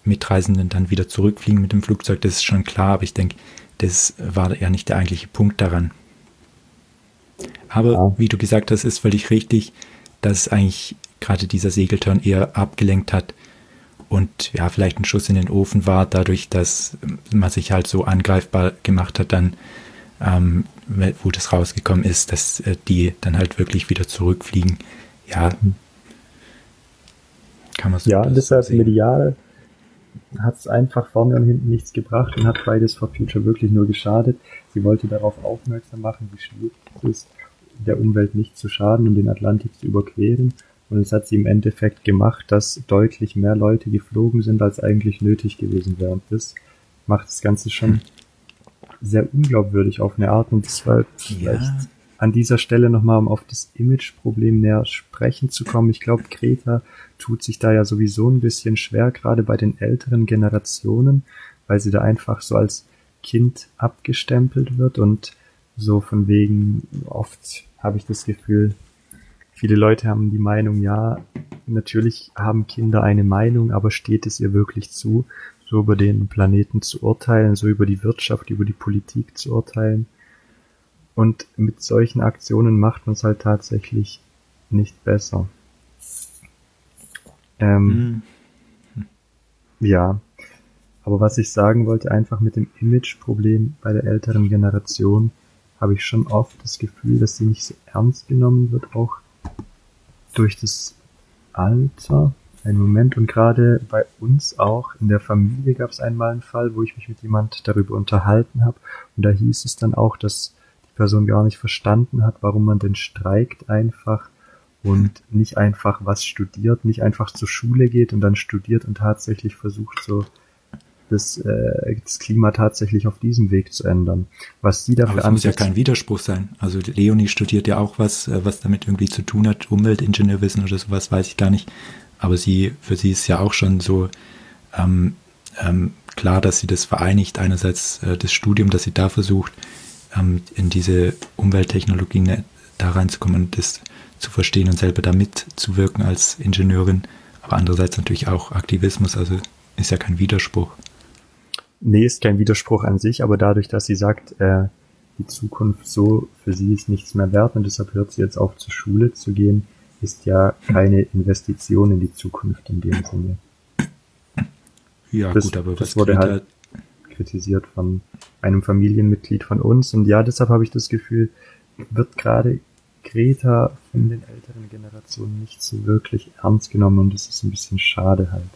A: Mitreisenden dann wieder zurückfliegen mit dem Flugzeug, das ist schon klar, aber ich denke, das war ja nicht der eigentliche Punkt daran. Aber
B: Ja.
A: wie du gesagt hast, ist völlig richtig, dass eigentlich gerade dieser Segeltörn eher abgelenkt hat und ja, vielleicht ein Schuss in den Ofen war, dadurch, dass man sich halt so angreifbar gemacht hat, dann, ähm, wo das rausgekommen ist, dass äh, die dann halt wirklich wieder zurückfliegen. Ja, kann man so
B: Ja,
A: das
B: deshalb
A: sehen.
B: medial hat es einfach vorne und hinten nichts gebracht und hat Fridays for Future wirklich nur geschadet. Sie wollte darauf aufmerksam machen, wie schwierig es ist, der Umwelt nicht zu schaden und den Atlantik zu überqueren. Und es hat sie im Endeffekt gemacht, dass deutlich mehr Leute geflogen sind, als eigentlich nötig gewesen wäre. Und das macht das Ganze schon sehr unglaubwürdig auf eine Art. Und deshalb vielleicht
A: Ja,
B: an dieser Stelle nochmal, um auf das Imageproblem näher sprechen zu kommen. Ich glaube, Greta tut sich da ja sowieso ein bisschen schwer, gerade bei den älteren Generationen, weil sie da einfach so als Kind abgestempelt wird und so von wegen, oft habe ich das Gefühl, viele Leute haben die Meinung, ja, natürlich haben Kinder eine Meinung, aber steht es ihr wirklich zu, so über den Planeten zu urteilen, so über die Wirtschaft, über die Politik zu urteilen? Und mit solchen Aktionen macht man es halt tatsächlich nicht besser. Ähm,
A: hm,
B: ja, aber was ich sagen wollte, einfach mit dem Imageproblem bei der älteren Generation, habe ich schon oft das Gefühl, dass sie nicht so ernst genommen wird, auch durch das Alter. Einen Moment, und gerade bei uns auch in der Familie gab es einmal einen Fall, wo ich mich mit jemand darüber unterhalten habe, und da hieß es dann auch, dass die Person gar nicht verstanden hat, warum man denn streikt einfach und nicht einfach was studiert, nicht einfach zur Schule geht und dann studiert und tatsächlich versucht, so das, äh, das Klima tatsächlich auf diesem Weg zu ändern. Was sie
A: aber
B: dafür
A: es muss ja
B: ansetzt,
A: kein Widerspruch sein. Also Leonie studiert ja auch was, äh, was damit irgendwie zu tun hat, Umweltingenieurwissen oder sowas, weiß ich gar nicht. Aber sie, für sie ist ja auch schon so ähm, ähm, klar, dass sie das vereinigt. Einerseits äh, das Studium, dass sie da versucht, ähm, in diese Umwelttechnologien ne, da reinzukommen und das zu verstehen und selber da mitzuwirken als Ingenieurin. Aber andererseits natürlich auch Aktivismus, also ist ja kein Widerspruch.
B: nee, ist kein Widerspruch an sich, aber dadurch, dass sie sagt, äh, die Zukunft so, für sie ist nichts mehr wert und deshalb hört sie jetzt auf, zur Schule zu gehen, ist ja keine Investition in die Zukunft in dem Sinne.
A: Ja
B: Das-
A: gut, aber
B: das
A: was
B: wurde
A: Greta,
B: halt- Kritisiert von einem Familienmitglied von uns, und ja, deshalb habe ich das Gefühl, wird gerade Greta von den älteren Generationen nicht so wirklich ernst genommen, und das ist ein bisschen schade halt.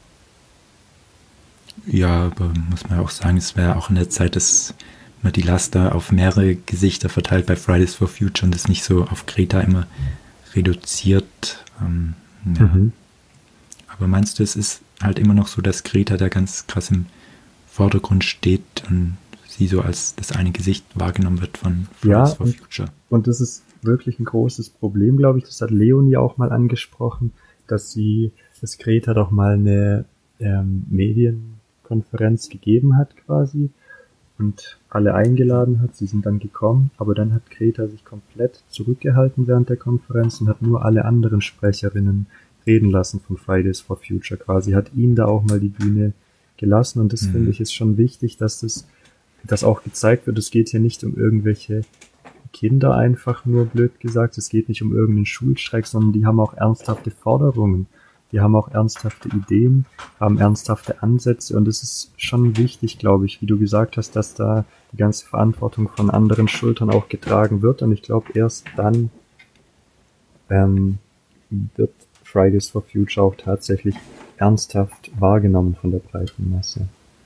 A: ja, aber muss man auch sagen, es wäre auch in der Zeit, dass man die Last da auf mehrere Gesichter verteilt bei Fridays for Future und das nicht so auf Greta immer reduziert. Ähm, ja.
B: Mhm.
A: Aber meinst du, es ist halt immer noch so, dass Greta da ganz krass im Vordergrund steht und sie so als das eine Gesicht wahrgenommen wird von Fridays
B: Ja,
A: for
B: und-
A: Future?
B: Und das ist wirklich ein großes Problem, glaube ich. Das hat Leonie auch mal angesprochen, dass sie, dass Greta doch mal eine ähm, Medienkonferenz gegeben hat quasi und alle eingeladen hat. Sie sind dann gekommen, aber dann hat Greta sich komplett zurückgehalten während der Konferenz und hat nur alle anderen Sprecherinnen reden lassen von Fridays for Future quasi, hat ihnen da auch mal die Bühne gelassen, und das
A: Mhm.
B: finde ich ist schon wichtig, dass das, dass auch gezeigt wird, es geht hier nicht um irgendwelche Kinder einfach nur, blöd gesagt, es geht nicht um irgendeinen Schulstreik, sondern die haben auch ernsthafte Forderungen, die haben auch ernsthafte Ideen, haben ernsthafte Ansätze, und es ist schon wichtig, glaube ich, wie du gesagt hast, dass da die ganze Verantwortung von anderen Schultern auch getragen wird, und ich glaube, erst dann ähm, wird Fridays for Future auch tatsächlich ernsthaft wahrgenommen von der breiten Masse.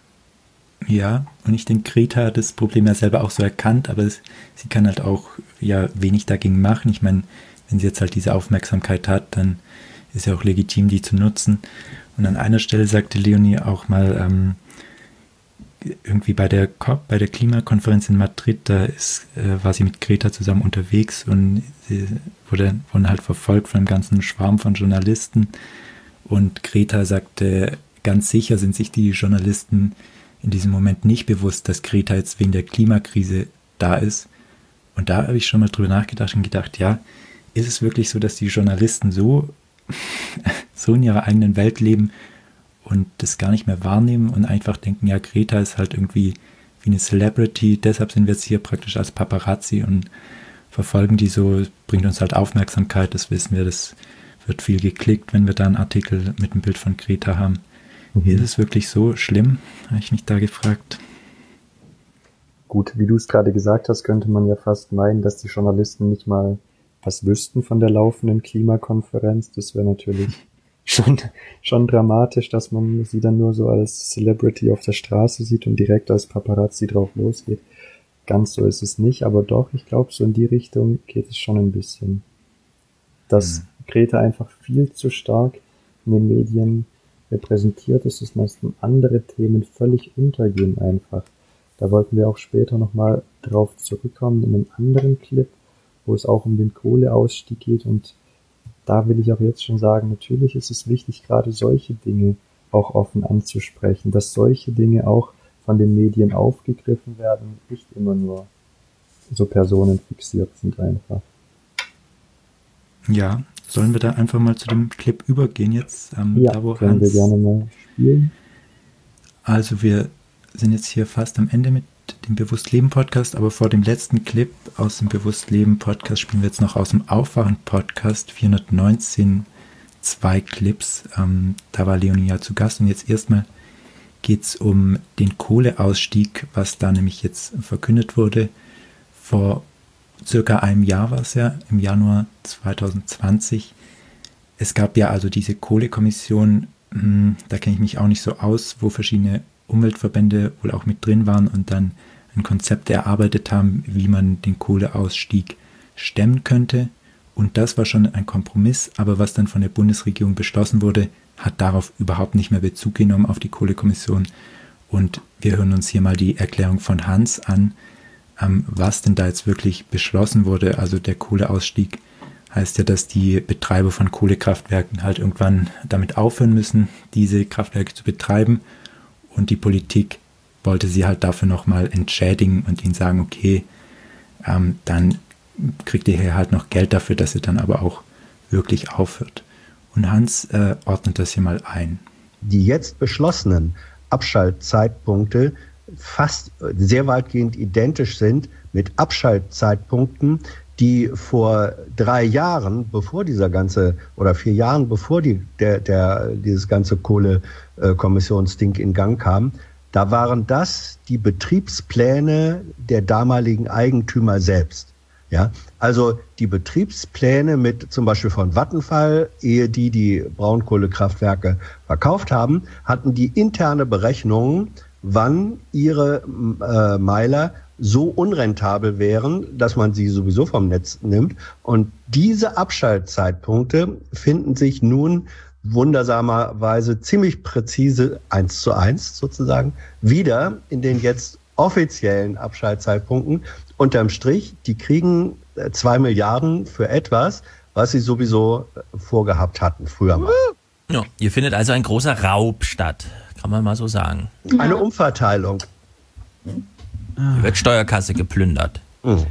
A: Ja, und ich denke, Greta hat das Problem ja selber auch so erkannt, aber es, sie kann halt auch ja wenig dagegen machen. Ich meine, wenn sie jetzt halt diese Aufmerksamkeit hat, dann ist ja auch legitim, die zu nutzen. Und an einer Stelle sagte Leonie auch mal, ähm, irgendwie bei der C O P, bei der Klimakonferenz in Madrid, da ist, äh, war sie mit Greta zusammen unterwegs und sie wurde, wurde halt verfolgt von einem ganzen Schwarm von Journalisten. Und Greta sagte, ganz sicher sind sich die Journalisten in diesem Moment nicht bewusst, dass Greta jetzt wegen der Klimakrise da ist. Und da habe ich schon mal drüber nachgedacht und gedacht, ja, ist es wirklich so, dass die Journalisten so, so in ihrer eigenen Welt leben und das gar nicht mehr wahrnehmen und einfach denken, ja, Greta ist halt irgendwie wie eine Celebrity, deshalb sind wir jetzt hier praktisch als Paparazzi und verfolgen die so, bringt uns halt Aufmerksamkeit, das wissen wir, das wird viel geklickt, wenn wir da einen Artikel mit einem Bild von Greta haben. Mhm. Ist es wirklich so schlimm? Habe ich mich da gefragt.
B: Gut, wie du es gerade gesagt hast, könnte man ja fast meinen, dass die Journalisten nicht mal was wüssten von der laufenden Klimakonferenz. Das wäre natürlich schon, schon dramatisch, dass man sie dann nur so als Celebrity auf der Straße sieht und direkt als Paparazzi drauf losgeht. Ganz so ist es nicht, aber doch, ich glaube, so in die Richtung geht es schon ein bisschen. Dass mhm. Greta einfach viel zu stark in den Medien repräsentiert ist, dass meistens andere Themen völlig untergehen einfach. Da wollten wir auch später nochmal drauf zurückkommen in einem anderen Clip, wo es auch um den Kohleausstieg geht, und da will ich auch jetzt schon sagen, natürlich ist es wichtig, gerade solche Dinge auch offen anzusprechen, dass solche Dinge auch von den Medien aufgegriffen werden, nicht immer nur so personenfixiert sind einfach.
A: Ja, sollen wir da einfach mal zu dem Clip übergehen jetzt? Ähm,
B: ja,
A: da, wo
B: können
A: Hans,
B: wir gerne mal spielen.
A: Also wir sind jetzt hier fast am Ende mit dem Bewusstleben-Podcast, aber vor dem letzten Clip aus dem Bewusstleben-Podcast spielen wir jetzt noch aus dem Aufwachen-Podcast vierhundertneunzehn zwei Clips. Ähm, da war Leonie ja zu Gast, und jetzt erstmal geht es um den Kohleausstieg, was da nämlich jetzt verkündet wurde. Vor circa einem Jahr war es ja, im Januar zwanzig zwanzig. Es gab ja also diese Kohlekommission, hm, da kenne ich mich auch nicht so aus, wo verschiedene Umweltverbände wohl auch mit drin waren und dann ein Konzept erarbeitet haben, wie man den Kohleausstieg stemmen könnte. Und das war schon ein Kompromiss, aber was dann von der Bundesregierung beschlossen wurde, hat darauf überhaupt nicht mehr Bezug genommen auf die Kohlekommission. Und wir hören uns hier mal die Erklärung von Hans an, ähm, was denn da jetzt wirklich beschlossen wurde. Also der Kohleausstieg heißt ja, dass die Betreiber von Kohlekraftwerken halt irgendwann damit aufhören müssen, diese Kraftwerke zu betreiben. Und die Politik wollte sie halt dafür nochmal entschädigen und ihnen sagen, okay, ähm, dann kriegt ihr hier halt noch Geld dafür, dass ihr dann aber auch wirklich aufhört. Und Hans äh, ordnet das hier mal ein.
E: Die jetzt beschlossenen Abschaltzeitpunkte fast sehr weitgehend identisch sind mit Abschaltzeitpunkten, die vor drei Jahren, bevor dieser ganze, oder vier Jahren, bevor die, der, der, dieses ganze Kohlekommissionsding in Gang kam, da waren das die Betriebspläne der damaligen Eigentümer selbst. Ja, also die Betriebspläne mit zum Beispiel von Vattenfall, ehe die die Braunkohlekraftwerke verkauft haben, hatten die interne Berechnungen, wann ihre äh, Meiler so unrentabel wären, dass man sie sowieso vom Netz nimmt. Und diese Abschaltzeitpunkte finden sich nun wundersamerweise ziemlich präzise eins zu eins sozusagen wieder in den jetzt offiziellen Abschaltzeitpunkten. Unterm Strich, die kriegen zwei Milliarden für etwas, was sie sowieso vorgehabt hatten früher mal.
F: Ja, hier findet also ein großer Raub statt, kann man mal so sagen.
E: Eine Umverteilung.
F: Hier wird Steuerkasse geplündert.
E: Mhm.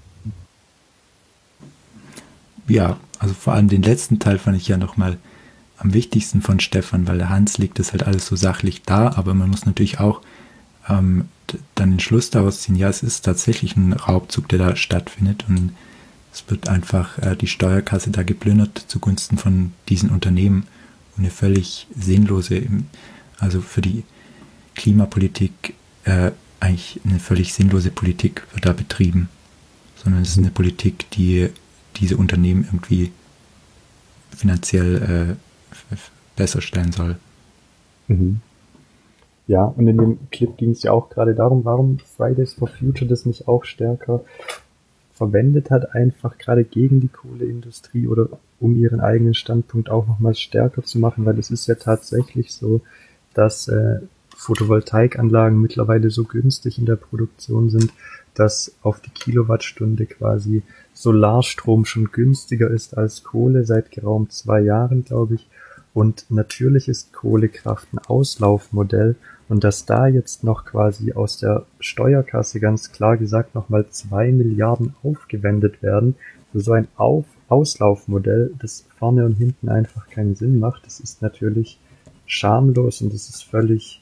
A: Ja, also vor allem den letzten Teil fand ich ja nochmal am wichtigsten von Stefan, weil der Hans legt das halt alles so sachlich dar, aber man muss natürlich auch ähm, dann den Schluss daraus ziehen, ja, es ist tatsächlich ein Raubzug, der da stattfindet, und es wird einfach äh, die Steuerkasse da geplündert zugunsten von diesen Unternehmen, und eine völlig sinnlose, also für die Klimapolitik äh, eigentlich eine völlig sinnlose Politik wird da betrieben, sondern es ist eine Politik, die diese Unternehmen irgendwie finanziell äh, besser stellen soll.
B: Mhm. Ja, und in dem Clip ging es ja auch gerade darum, warum Fridays for Future das nicht auch stärker verwendet hat, einfach gerade gegen die Kohleindustrie oder um ihren eigenen Standpunkt auch nochmal stärker zu machen, weil es ist ja tatsächlich so, dass äh, Photovoltaikanlagen mittlerweile so günstig in der Produktion sind, dass auf die Kilowattstunde quasi Solarstrom schon günstiger ist als Kohle seit geraumen zwei Jahren, glaube ich. Und natürlich ist Kohlekraft ein Auslaufmodell, und dass da jetzt noch quasi aus der Steuerkasse ganz klar gesagt nochmal zwei Milliarden aufgewendet werden für so ein Auf- Auslaufmodell, das vorne und hinten einfach keinen Sinn macht, das ist natürlich schamlos und es ist völlig,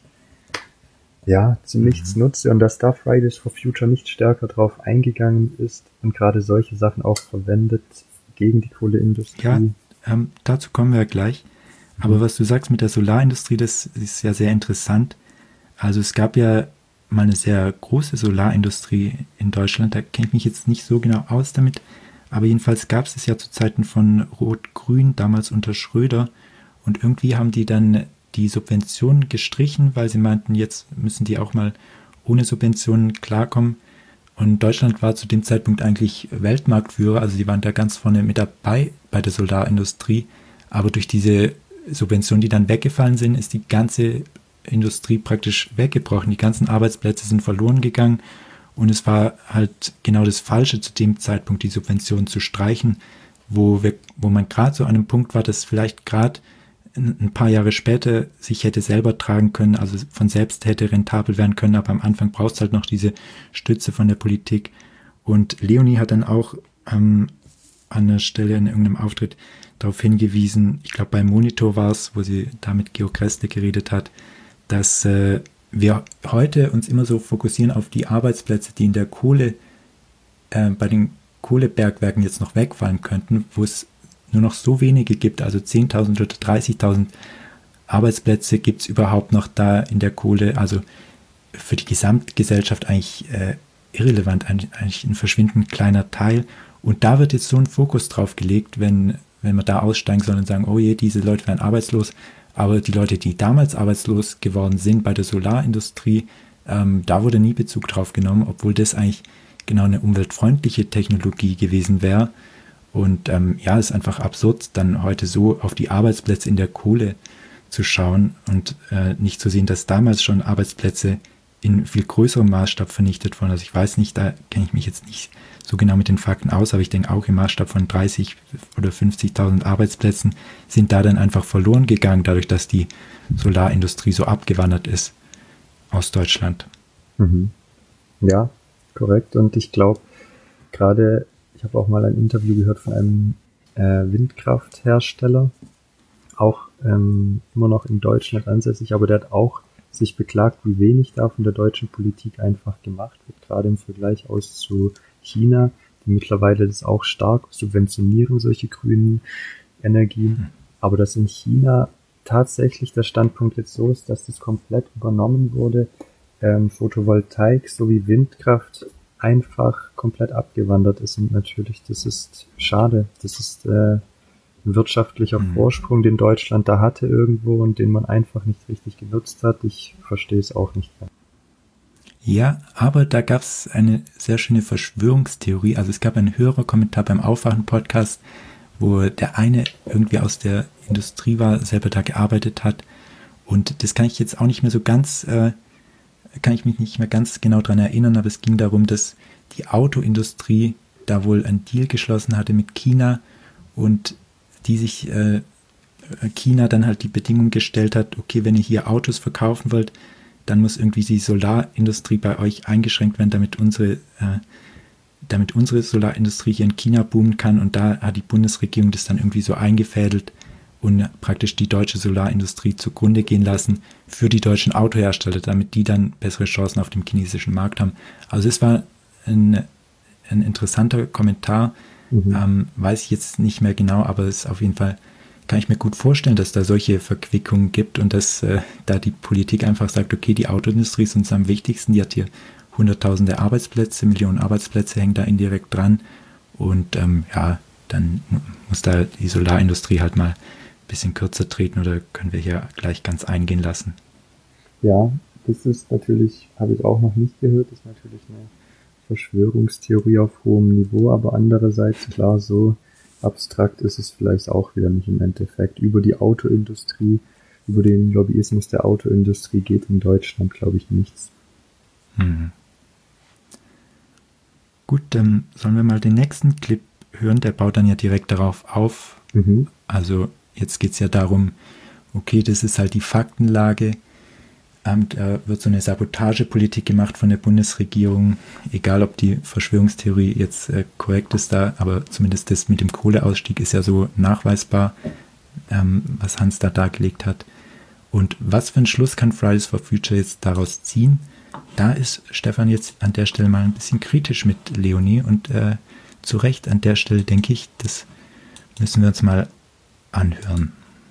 B: ja, zu nichts nutze, und dass da Fridays for Future nicht stärker drauf eingegangen ist und gerade solche Sachen auch verwendet gegen die Kohleindustrie.
A: Ja, ähm, dazu kommen wir ja gleich. Aber was du sagst mit der Solarindustrie, das ist ja sehr interessant. Also es gab ja mal eine sehr große Solarindustrie in Deutschland, da kenne ich mich jetzt nicht so genau aus damit, aber jedenfalls gab es es ja zu Zeiten von Rot-Grün, damals unter Schröder, und irgendwie haben die dann die Subventionen gestrichen, weil sie meinten, jetzt müssen die auch mal ohne Subventionen klarkommen. Und Deutschland war zu dem Zeitpunkt eigentlich Weltmarktführer, also die waren da ganz vorne mit dabei bei der Solarindustrie, aber durch diese Subventionen, die dann weggefallen sind, ist die ganze Industrie praktisch weggebrochen. Die ganzen Arbeitsplätze sind verloren gegangen und es war halt genau das Falsche zu dem Zeitpunkt, die Subventionen zu streichen, wo, wir, wo man gerade so an einem Punkt war, dass vielleicht gerade ein paar Jahre später sich hätte selber tragen können, also von selbst hätte rentabel werden können, aber am Anfang brauchst du halt noch diese Stütze von der Politik. Und Leonie hat dann auch ähm, an der Stelle in irgendeinem Auftritt darauf hingewiesen, ich glaube bei Monitor war es, wo sie da mit Georg Krestle geredet hat, dass äh, wir heute uns immer so fokussieren auf die Arbeitsplätze, die in der Kohle, äh, bei den Kohlebergwerken jetzt noch wegfallen könnten, wo es nur noch so wenige gibt, also zehntausend oder dreißigtausend Arbeitsplätze gibt es überhaupt noch da in der Kohle, also für die Gesamtgesellschaft eigentlich äh, irrelevant, eigentlich ein verschwindend kleiner Teil. Und da wird jetzt so ein Fokus drauf gelegt, wenn, wenn wir da aussteigen sollen und sagen, oh je, diese Leute werden arbeitslos. Aber die Leute, die damals arbeitslos geworden sind bei der Solarindustrie, ähm, da wurde nie Bezug drauf genommen, obwohl das eigentlich genau eine umweltfreundliche Technologie gewesen wäre. Und ähm, ja, es ist einfach absurd, dann heute so auf die Arbeitsplätze in der Kohle zu schauen und äh, nicht zu sehen, dass damals schon Arbeitsplätze in viel größerem Maßstab vernichtet wurden. Also ich weiß nicht, da kenne ich mich jetzt nicht so genau mit den Fakten aus, aber ich denke auch im Maßstab von dreißig oder fünfzigtausend Arbeitsplätzen sind da dann einfach verloren gegangen, dadurch, dass die Solarindustrie so abgewandert ist aus Deutschland.
B: Mhm. Ja, korrekt. Und ich glaube, gerade, ich habe auch mal ein Interview gehört von einem äh, Windkrafthersteller, auch ähm, immer noch in Deutschland ansässig, aber der hat auch sich beklagt, wie wenig da von der deutschen Politik einfach gemacht wird, gerade im Vergleich aus zu China, die mittlerweile das auch stark subventionieren, solche grünen Energien. Aber dass in China tatsächlich der Standpunkt jetzt so ist, dass das komplett übernommen wurde, ähm, Photovoltaik sowie Windkraft einfach komplett abgewandert ist, und natürlich, das ist schade. Das ist äh, ein wirtschaftlicher mhm. Vorsprung, den Deutschland da hatte irgendwo und den man einfach nicht richtig genutzt hat. Ich verstehe es auch nicht mehr.
A: Ja, aber da gab es eine sehr schöne Verschwörungstheorie. Also es gab einen Hörerkommentar beim Aufwachen-Podcast, wo der eine irgendwie aus der Industrie war, selber da gearbeitet hat. Und das kann ich jetzt auch nicht mehr so ganz, äh, kann ich mich nicht mehr ganz genau dran erinnern, aber es ging darum, dass die Autoindustrie da wohl einen Deal geschlossen hatte mit China und die sich äh, China dann halt die Bedingung gestellt hat, okay, wenn ihr hier Autos verkaufen wollt, dann muss irgendwie die Solarindustrie bei euch eingeschränkt werden, damit unsere, äh, damit unsere Solarindustrie hier in China boomen kann. Und da hat die Bundesregierung das dann irgendwie so eingefädelt und praktisch die deutsche Solarindustrie zugrunde gehen lassen für die deutschen Autohersteller, damit die dann bessere Chancen auf dem chinesischen Markt haben. Also es war ein, ein interessanter Kommentar, mhm. ähm, weiß ich jetzt nicht mehr genau, aber es ist auf jeden Fall, kann ich mir gut vorstellen, dass da solche Verquickungen gibt und dass äh, da die Politik einfach sagt, okay, die Autoindustrie ist uns am wichtigsten, die hat hier hunderttausende Arbeitsplätze, Millionen Arbeitsplätze hängen da indirekt dran und ähm, ja, dann muss da die Solarindustrie halt mal ein bisschen kürzer treten oder können wir hier gleich ganz eingehen lassen.
B: Ja, das ist natürlich, habe ich auch noch nicht gehört, das ist natürlich eine Verschwörungstheorie auf hohem Niveau, aber andererseits, klar, so abstrakt ist es vielleicht auch wieder nicht im Endeffekt. Über die Autoindustrie, über den Lobbyismus der Autoindustrie geht in Deutschland, glaube ich, nichts.
A: Hm. Gut, dann sollen wir mal den nächsten Clip hören, der baut dann ja direkt darauf auf. Mhm. Also jetzt geht es ja darum, okay, das ist halt die Faktenlage. Ähm, da wird so eine Sabotagepolitik gemacht von der Bundesregierung, egal ob die Verschwörungstheorie jetzt äh, korrekt ist da, aber zumindest das mit dem Kohleausstieg ist ja so nachweisbar, ähm, was Hans da dargelegt hat. Und was für einen Schluss kann Fridays for Future jetzt daraus ziehen? Da ist Stefan jetzt an der Stelle mal ein bisschen kritisch mit Leonie und äh, zu Recht an der Stelle denke ich, das müssen wir uns mal anhören.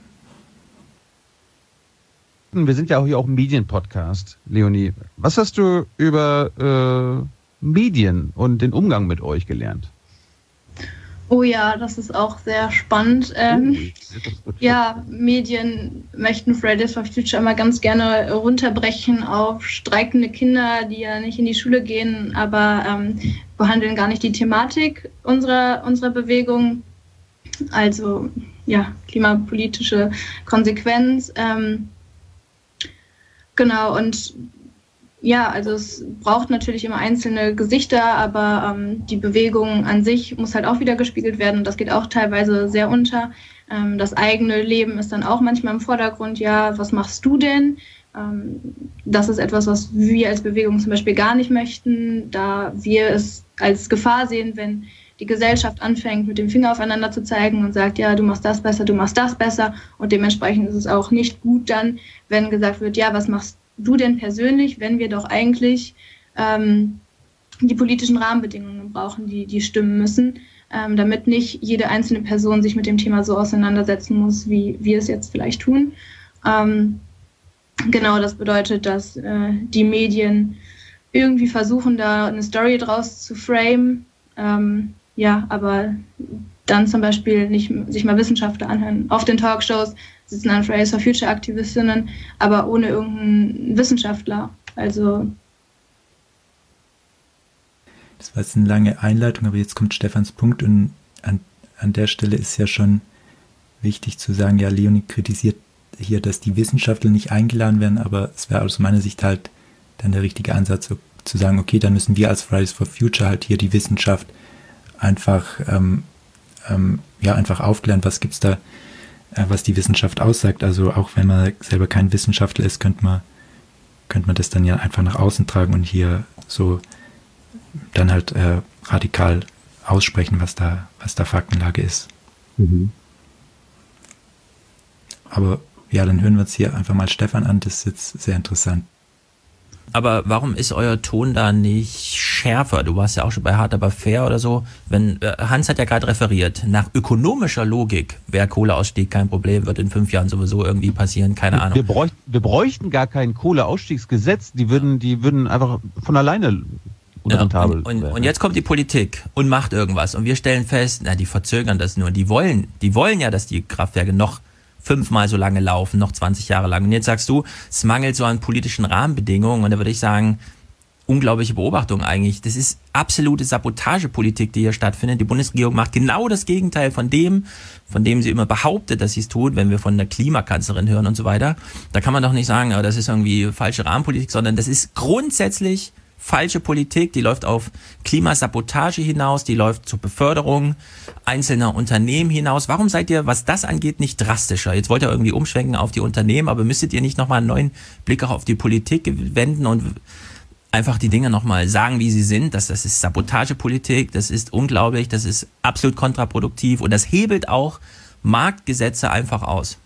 G: Wir sind ja auch hier auch ein Medienpodcast, Leonie. Was hast du über äh, Medien und den Umgang mit euch gelernt?
H: Oh ja, das ist auch sehr spannend. Ähm, ja, Medien möchten Fridays for Future immer ganz gerne runterbrechen auf streikende Kinder, die ja nicht in die Schule gehen, aber ähm, behandeln gar nicht die Thematik unserer, unserer Bewegung. Also ja, klimapolitische Konsequenz. Ähm, genau, und ja, also es braucht natürlich immer einzelne Gesichter, aber ähm, die Bewegung an sich muss halt auch wieder gespiegelt werden. Das geht auch teilweise sehr unter. Ähm, das eigene Leben ist dann auch manchmal im Vordergrund. Ja, was machst du denn? Ähm, das ist etwas, was wir als Bewegung zum Beispiel gar nicht möchten, da wir es als Gefahr sehen, wenn die Gesellschaft anfängt, mit dem Finger aufeinander zu zeigen und sagt, ja, du machst das besser, du machst das besser. Und dementsprechend ist es auch nicht gut dann, wenn gesagt wird, ja, was machst du denn persönlich, wenn wir doch eigentlich ähm, die politischen Rahmenbedingungen brauchen, die, die stimmen müssen, ähm, damit nicht jede einzelne Person sich mit dem Thema so auseinandersetzen muss, wie wir es jetzt vielleicht tun. Ähm, genau, das bedeutet, dass äh, die Medien irgendwie versuchen, da eine Story draus zu framen, ähm, ja, aber dann zum Beispiel nicht sich mal Wissenschaftler anhören. Auf den Talkshows sitzen dann Fridays for Future Aktivistinnen, aber ohne irgendeinen Wissenschaftler. Also
A: das war jetzt eine lange Einleitung, aber jetzt kommt Stefans Punkt und an, an der Stelle ist ja schon wichtig zu sagen, ja, Leonie kritisiert hier, dass die Wissenschaftler nicht eingeladen werden, aber es wäre aus meiner Sicht halt dann der richtige Ansatz, so, zu sagen, okay, dann müssen wir als Fridays for Future halt hier die Wissenschaft einfach ähm, ähm, ja, einfach aufklären, was gibt's da, äh, was die Wissenschaft aussagt. Also auch wenn man selber kein Wissenschaftler ist, könnte man, könnte man das dann ja einfach nach außen tragen und hier so dann halt äh, radikal aussprechen, was da, was da Faktenlage ist.
B: Mhm.
A: Aber ja, dann hören wir uns hier einfach mal Stefan an, das ist jetzt sehr interessant.
F: Aber warum ist euer Ton da nicht schärfer? Du warst ja auch schon bei Hart aber fair oder so. Wenn äh, Hans hat ja gerade referiert, nach ökonomischer Logik wäre Kohleausstieg kein Problem, wird in fünf Jahren sowieso irgendwie passieren, keine Ahnung.
G: Wir bräuchten, wir bräuchten gar kein Kohleausstiegsgesetz, die würden, die würden einfach von alleine unrentabel
F: ja, und, und,
G: werden.
F: und jetzt kommt die Politik und macht irgendwas und wir stellen fest, na, die verzögern das nur. Die wollen, die wollen ja, dass die Kraftwerke noch fünfmal so lange laufen, noch zwanzig Jahre lang. Und jetzt sagst du, es mangelt so an politischen Rahmenbedingungen. Und da würde ich sagen, unglaubliche Beobachtung eigentlich. Das ist absolute Sabotagepolitik, die hier stattfindet. Die Bundesregierung macht genau das Gegenteil von dem, von dem sie immer behauptet, dass sie es tut, wenn wir von der Klimakanzlerin hören und so weiter. Da kann man doch nicht sagen, das ist irgendwie falsche Rahmenpolitik, sondern das ist grundsätzlich falsche Politik, die läuft auf Klimasabotage hinaus, die läuft zur Beförderung einzelner Unternehmen hinaus. Warum seid ihr, was das angeht, nicht drastischer? Jetzt wollt ihr irgendwie umschwenken auf die Unternehmen, aber müsstet ihr nicht nochmal einen neuen Blick auch auf die Politik wenden und einfach die Dinge nochmal sagen, wie sie sind? Das, das ist Sabotagepolitik, das ist unglaublich, das ist absolut kontraproduktiv und das hebelt auch Marktgesetze einfach aus.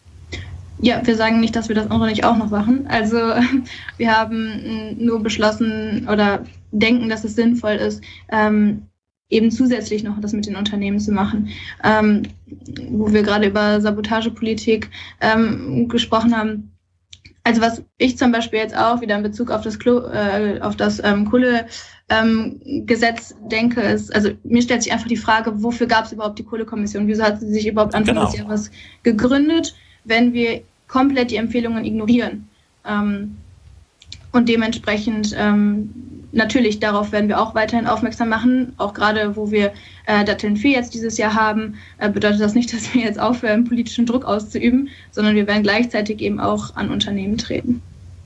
H: Ja, wir sagen nicht, dass wir das andere nicht auch noch machen. Also wir haben nur beschlossen oder denken, dass es sinnvoll ist, ähm, eben zusätzlich noch das mit den Unternehmen zu machen. Ähm, wo wir gerade über Sabotagepolitik ähm, gesprochen haben. Also was ich zum Beispiel jetzt auch wieder in Bezug auf das, Klo, äh, auf das ähm, Kohlegesetz ähm, denke, ist, also mir stellt sich einfach die Frage, wofür gab es überhaupt die Kohlekommission? Wieso hat sie sich überhaupt Anfang
F: genau.
H: des Jahres gegründet, wenn wir komplett die Empfehlungen ignorieren. Ähm, und dementsprechend ähm, natürlich, darauf werden wir auch weiterhin aufmerksam machen. Auch gerade, wo wir äh, Datteln vier jetzt dieses Jahr haben, äh, bedeutet das nicht, dass wir jetzt aufhören, politischen Druck auszuüben, sondern wir werden gleichzeitig eben auch an Unternehmen treten.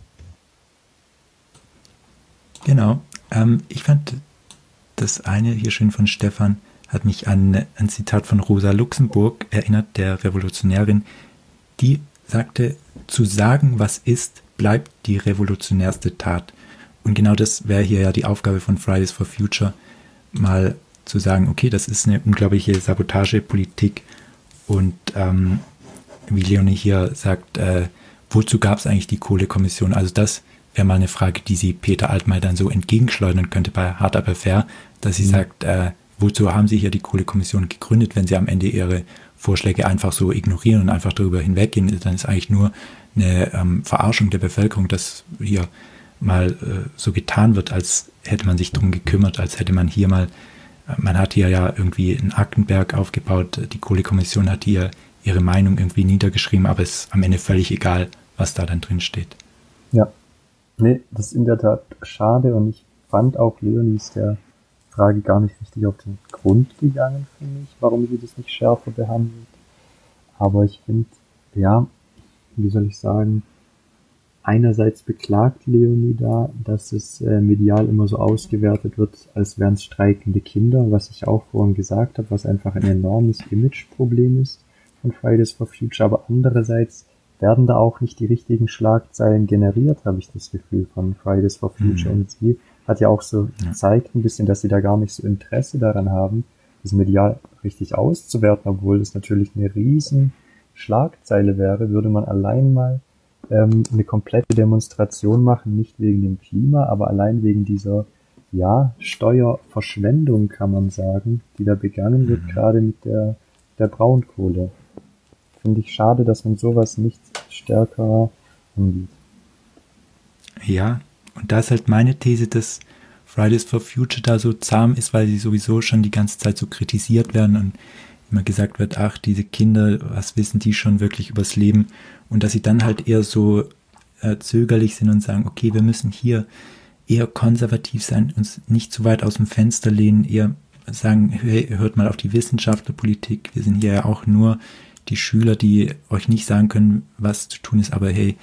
A: Genau. Ähm, ich fand das eine hier schön von Stefan, hat mich an ein Zitat von Rosa Luxemburg erinnert, der Revolutionärin, die sagte, zu sagen, was ist, bleibt die revolutionärste Tat. Und genau das wäre hier ja die Aufgabe von Fridays for Future, mal zu sagen, okay, das ist eine unglaubliche Sabotagepolitik und ähm, wie Leonie hier sagt, äh, wozu gab es eigentlich die Kohlekommission? Also das wäre mal eine Frage, die sie Peter Altmaier dann so entgegenschleudern könnte bei Hard Aber Fair, dass sie mhm. sagt, äh, wozu haben sie hier die Kohlekommission gegründet, wenn sie am Ende ihre Vorschläge einfach so ignorieren und einfach darüber hinweggehen, dann ist eigentlich nur eine ähm, Verarschung der Bevölkerung, dass hier mal äh, so getan wird, als hätte man sich drum gekümmert, als hätte man hier mal, äh, man hat hier ja irgendwie einen Aktenberg aufgebaut, die Kohlekommission hat hier ihre Meinung irgendwie niedergeschrieben, aber es ist am Ende völlig egal, was da dann drin steht.
B: Ja, nee, das ist in der Tat schade und ich fand auch, Leonie ist der Frage gar nicht richtig auf den Grund gegangen für mich, warum sie das nicht schärfer behandelt. Aber ich finde, ja, wie soll ich sagen, einerseits beklagt Leonie da, dass es äh, medial immer so ausgewertet wird, als wären es streikende Kinder, was ich auch vorhin gesagt habe, was einfach ein enormes Imageproblem ist von Fridays for Future. Aber andererseits werden da auch nicht die richtigen Schlagzeilen generiert, habe ich das Gefühl, von Fridays for Future. Mhm. Und sie hat ja auch so ja. gezeigt ein bisschen, dass sie da gar nicht so Interesse daran haben, das medial richtig auszuwerten, obwohl das natürlich eine riesen Schlagzeile wäre, würde man allein mal ähm, eine komplette Demonstration machen, nicht wegen dem Klima, aber allein wegen dieser, ja, Steuerverschwendung, kann man sagen, die da begangen wird, mhm. gerade mit der, der Braunkohle. Finde ich schade, dass man sowas nicht stärker angeht.
A: Ja, und da ist halt meine These, dass Fridays for Future da so zahm ist, weil sie sowieso schon die ganze Zeit so kritisiert werden und immer gesagt wird, ach, diese Kinder, was wissen die schon wirklich übers Leben? Und dass sie dann halt eher so äh, zögerlich sind und sagen, okay, wir müssen hier eher konservativ sein, uns nicht zu weit aus dem Fenster lehnen, eher sagen, hey, hört mal auf die Wissenschaftlerpolitik, wir sind hier ja auch nur die Schüler, die euch nicht sagen können, was zu tun ist, aber hey,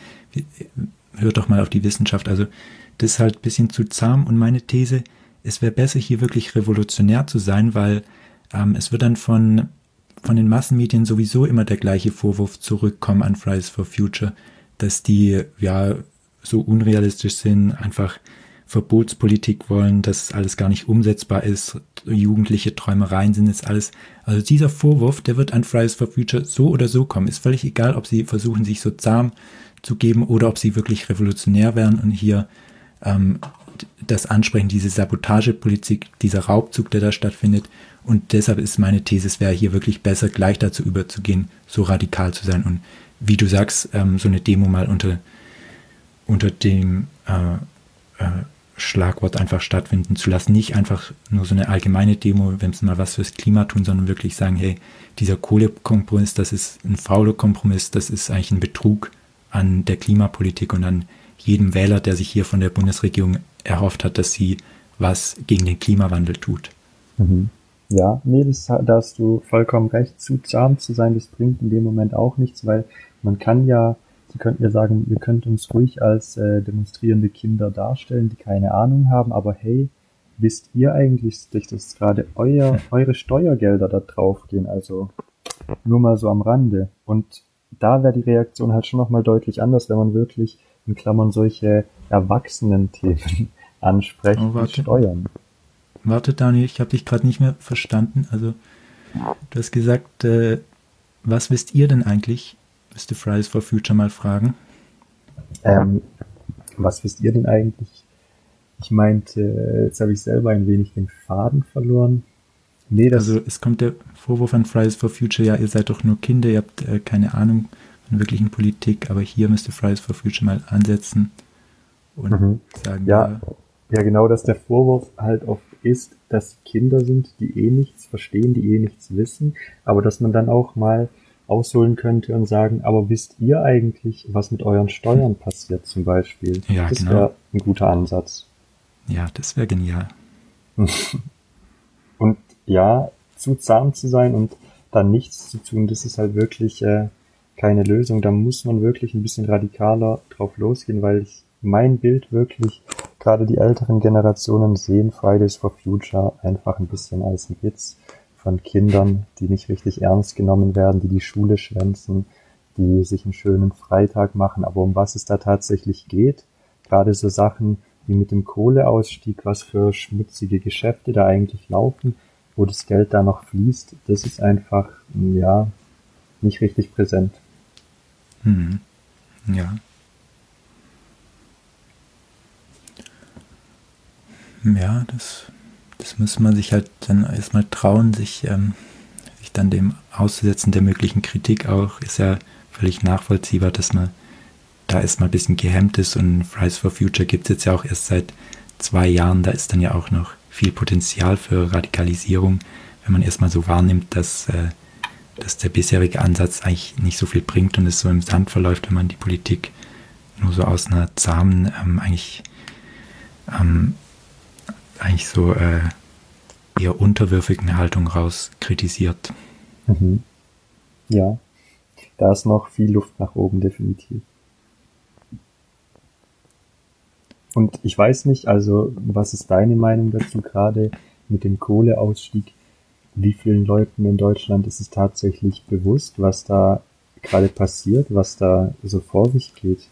A: hört doch mal auf die Wissenschaft. Also das ist halt ein bisschen zu zahm und meine These, es wäre besser, hier wirklich revolutionär zu sein, weil ähm, es wird dann von, von den Massenmedien sowieso immer der gleiche Vorwurf zurückkommen an Fridays for Future, dass die ja so unrealistisch sind, einfach Verbotspolitik wollen, dass alles gar nicht umsetzbar ist, jugendliche Träumereien sind jetzt alles. Also dieser Vorwurf, der wird an Fridays for Future so oder so kommen. Ist völlig egal, ob sie versuchen, sich so zahm zu geben oder ob sie wirklich revolutionär werden und hier ähm, das ansprechen, diese Sabotagepolitik, dieser Raubzug, der da stattfindet. Und deshalb ist meine These, es wäre hier wirklich besser, gleich dazu überzugehen, so radikal zu sein. Und wie du sagst, ähm, so eine Demo mal unter, unter dem äh, äh, Schlagwort einfach stattfinden zu lassen. Nicht einfach nur so eine allgemeine Demo, wenn sie mal was fürs Klima tun, sondern wirklich sagen, hey, dieser Kohlekompromiss, das ist ein fauler Kompromiss, das ist eigentlich ein Betrug an der Klimapolitik und an jedem Wähler, der sich hier von der Bundesregierung erhofft hat, dass sie was gegen den Klimawandel tut.
B: Mhm. Ja, nee, das, da hast du vollkommen recht. Zu zahm zu sein, das bringt in dem Moment auch nichts, weil man kann ja, Sie könnten ja sagen, ihr könnt uns ruhig als äh, demonstrierende Kinder darstellen, die keine Ahnung haben, aber hey, wisst ihr eigentlich, dass gerade euer, eure Steuergelder da drauf gehen, also nur mal so am Rande. Und da wäre die Reaktion halt schon nochmal deutlich anders, wenn man wirklich in Klammern solche Erwachsenen-Themen ansprechen
A: oh,
B: und steuern.
A: Warte, Daniel, ich habe dich gerade nicht mehr verstanden. Also, du hast gesagt, äh, was wisst ihr denn eigentlich? Müsste Fridays for Future mal fragen.
B: Ähm, was wisst ihr denn eigentlich? Ich meinte, jetzt habe ich selber ein wenig den Faden verloren. Nee, das
A: also es kommt der Vorwurf an Fridays for Future, ja, ihr seid doch nur Kinder, ihr habt äh, keine Ahnung von wirklichen Politik, aber hier müsste Fridays for Future mal ansetzen und
B: mhm.
A: sagen,
B: ja,
A: ja,
B: ja, genau, dass der Vorwurf halt oft ist, dass Kinder sind, die eh nichts verstehen, die eh nichts wissen, aber dass man dann auch mal ausholen könnte und sagen, aber wisst ihr eigentlich, was mit euren Steuern passiert zum Beispiel?
A: Ja,
B: das
A: genau.
B: wäre ein guter Ansatz.
A: Ja, das wäre genial.
B: Und ja, zu zahm zu sein und dann nichts zu tun, das ist halt wirklich äh, keine Lösung. Da muss man wirklich ein bisschen radikaler drauf losgehen, weil ich mein Bild wirklich, gerade die älteren Generationen sehen Fridays for Future einfach ein bisschen als ein Witz von Kindern, die nicht richtig ernst genommen werden, die die Schule schwänzen, die sich einen schönen Freitag machen. Aber um was es da tatsächlich geht, gerade so Sachen wie mit dem Kohleausstieg, was für schmutzige Geschäfte da eigentlich laufen, wo das Geld da noch fließt, das ist einfach, ja, nicht richtig präsent.
A: Hm. Ja. Ja, das, das muss man sich halt dann erstmal trauen, sich, ähm, sich dann dem auszusetzen, der möglichen Kritik auch. Ist ja völlig nachvollziehbar, dass man da erstmal ein bisschen gehemmt ist, und Fridays for Future gibt es jetzt ja auch erst seit zwei Jahren. Da ist dann ja auch noch viel Potenzial für Radikalisierung, wenn man erstmal so wahrnimmt, dass, äh, dass der bisherige Ansatz eigentlich nicht so viel bringt und es so im Sand verläuft, wenn man die Politik nur so aus einer zahmen, ähm, eigentlich ähm, eigentlich so äh, eher unterwürfigen Haltung raus kritisiert.
B: Mhm. Ja, da ist noch viel Luft nach oben, definitiv. Und ich weiß nicht, also was ist deine Meinung dazu, gerade mit dem Kohleausstieg? Wie vielen Leuten in Deutschland ist es tatsächlich bewusst, was da gerade passiert, was da so vor sich geht?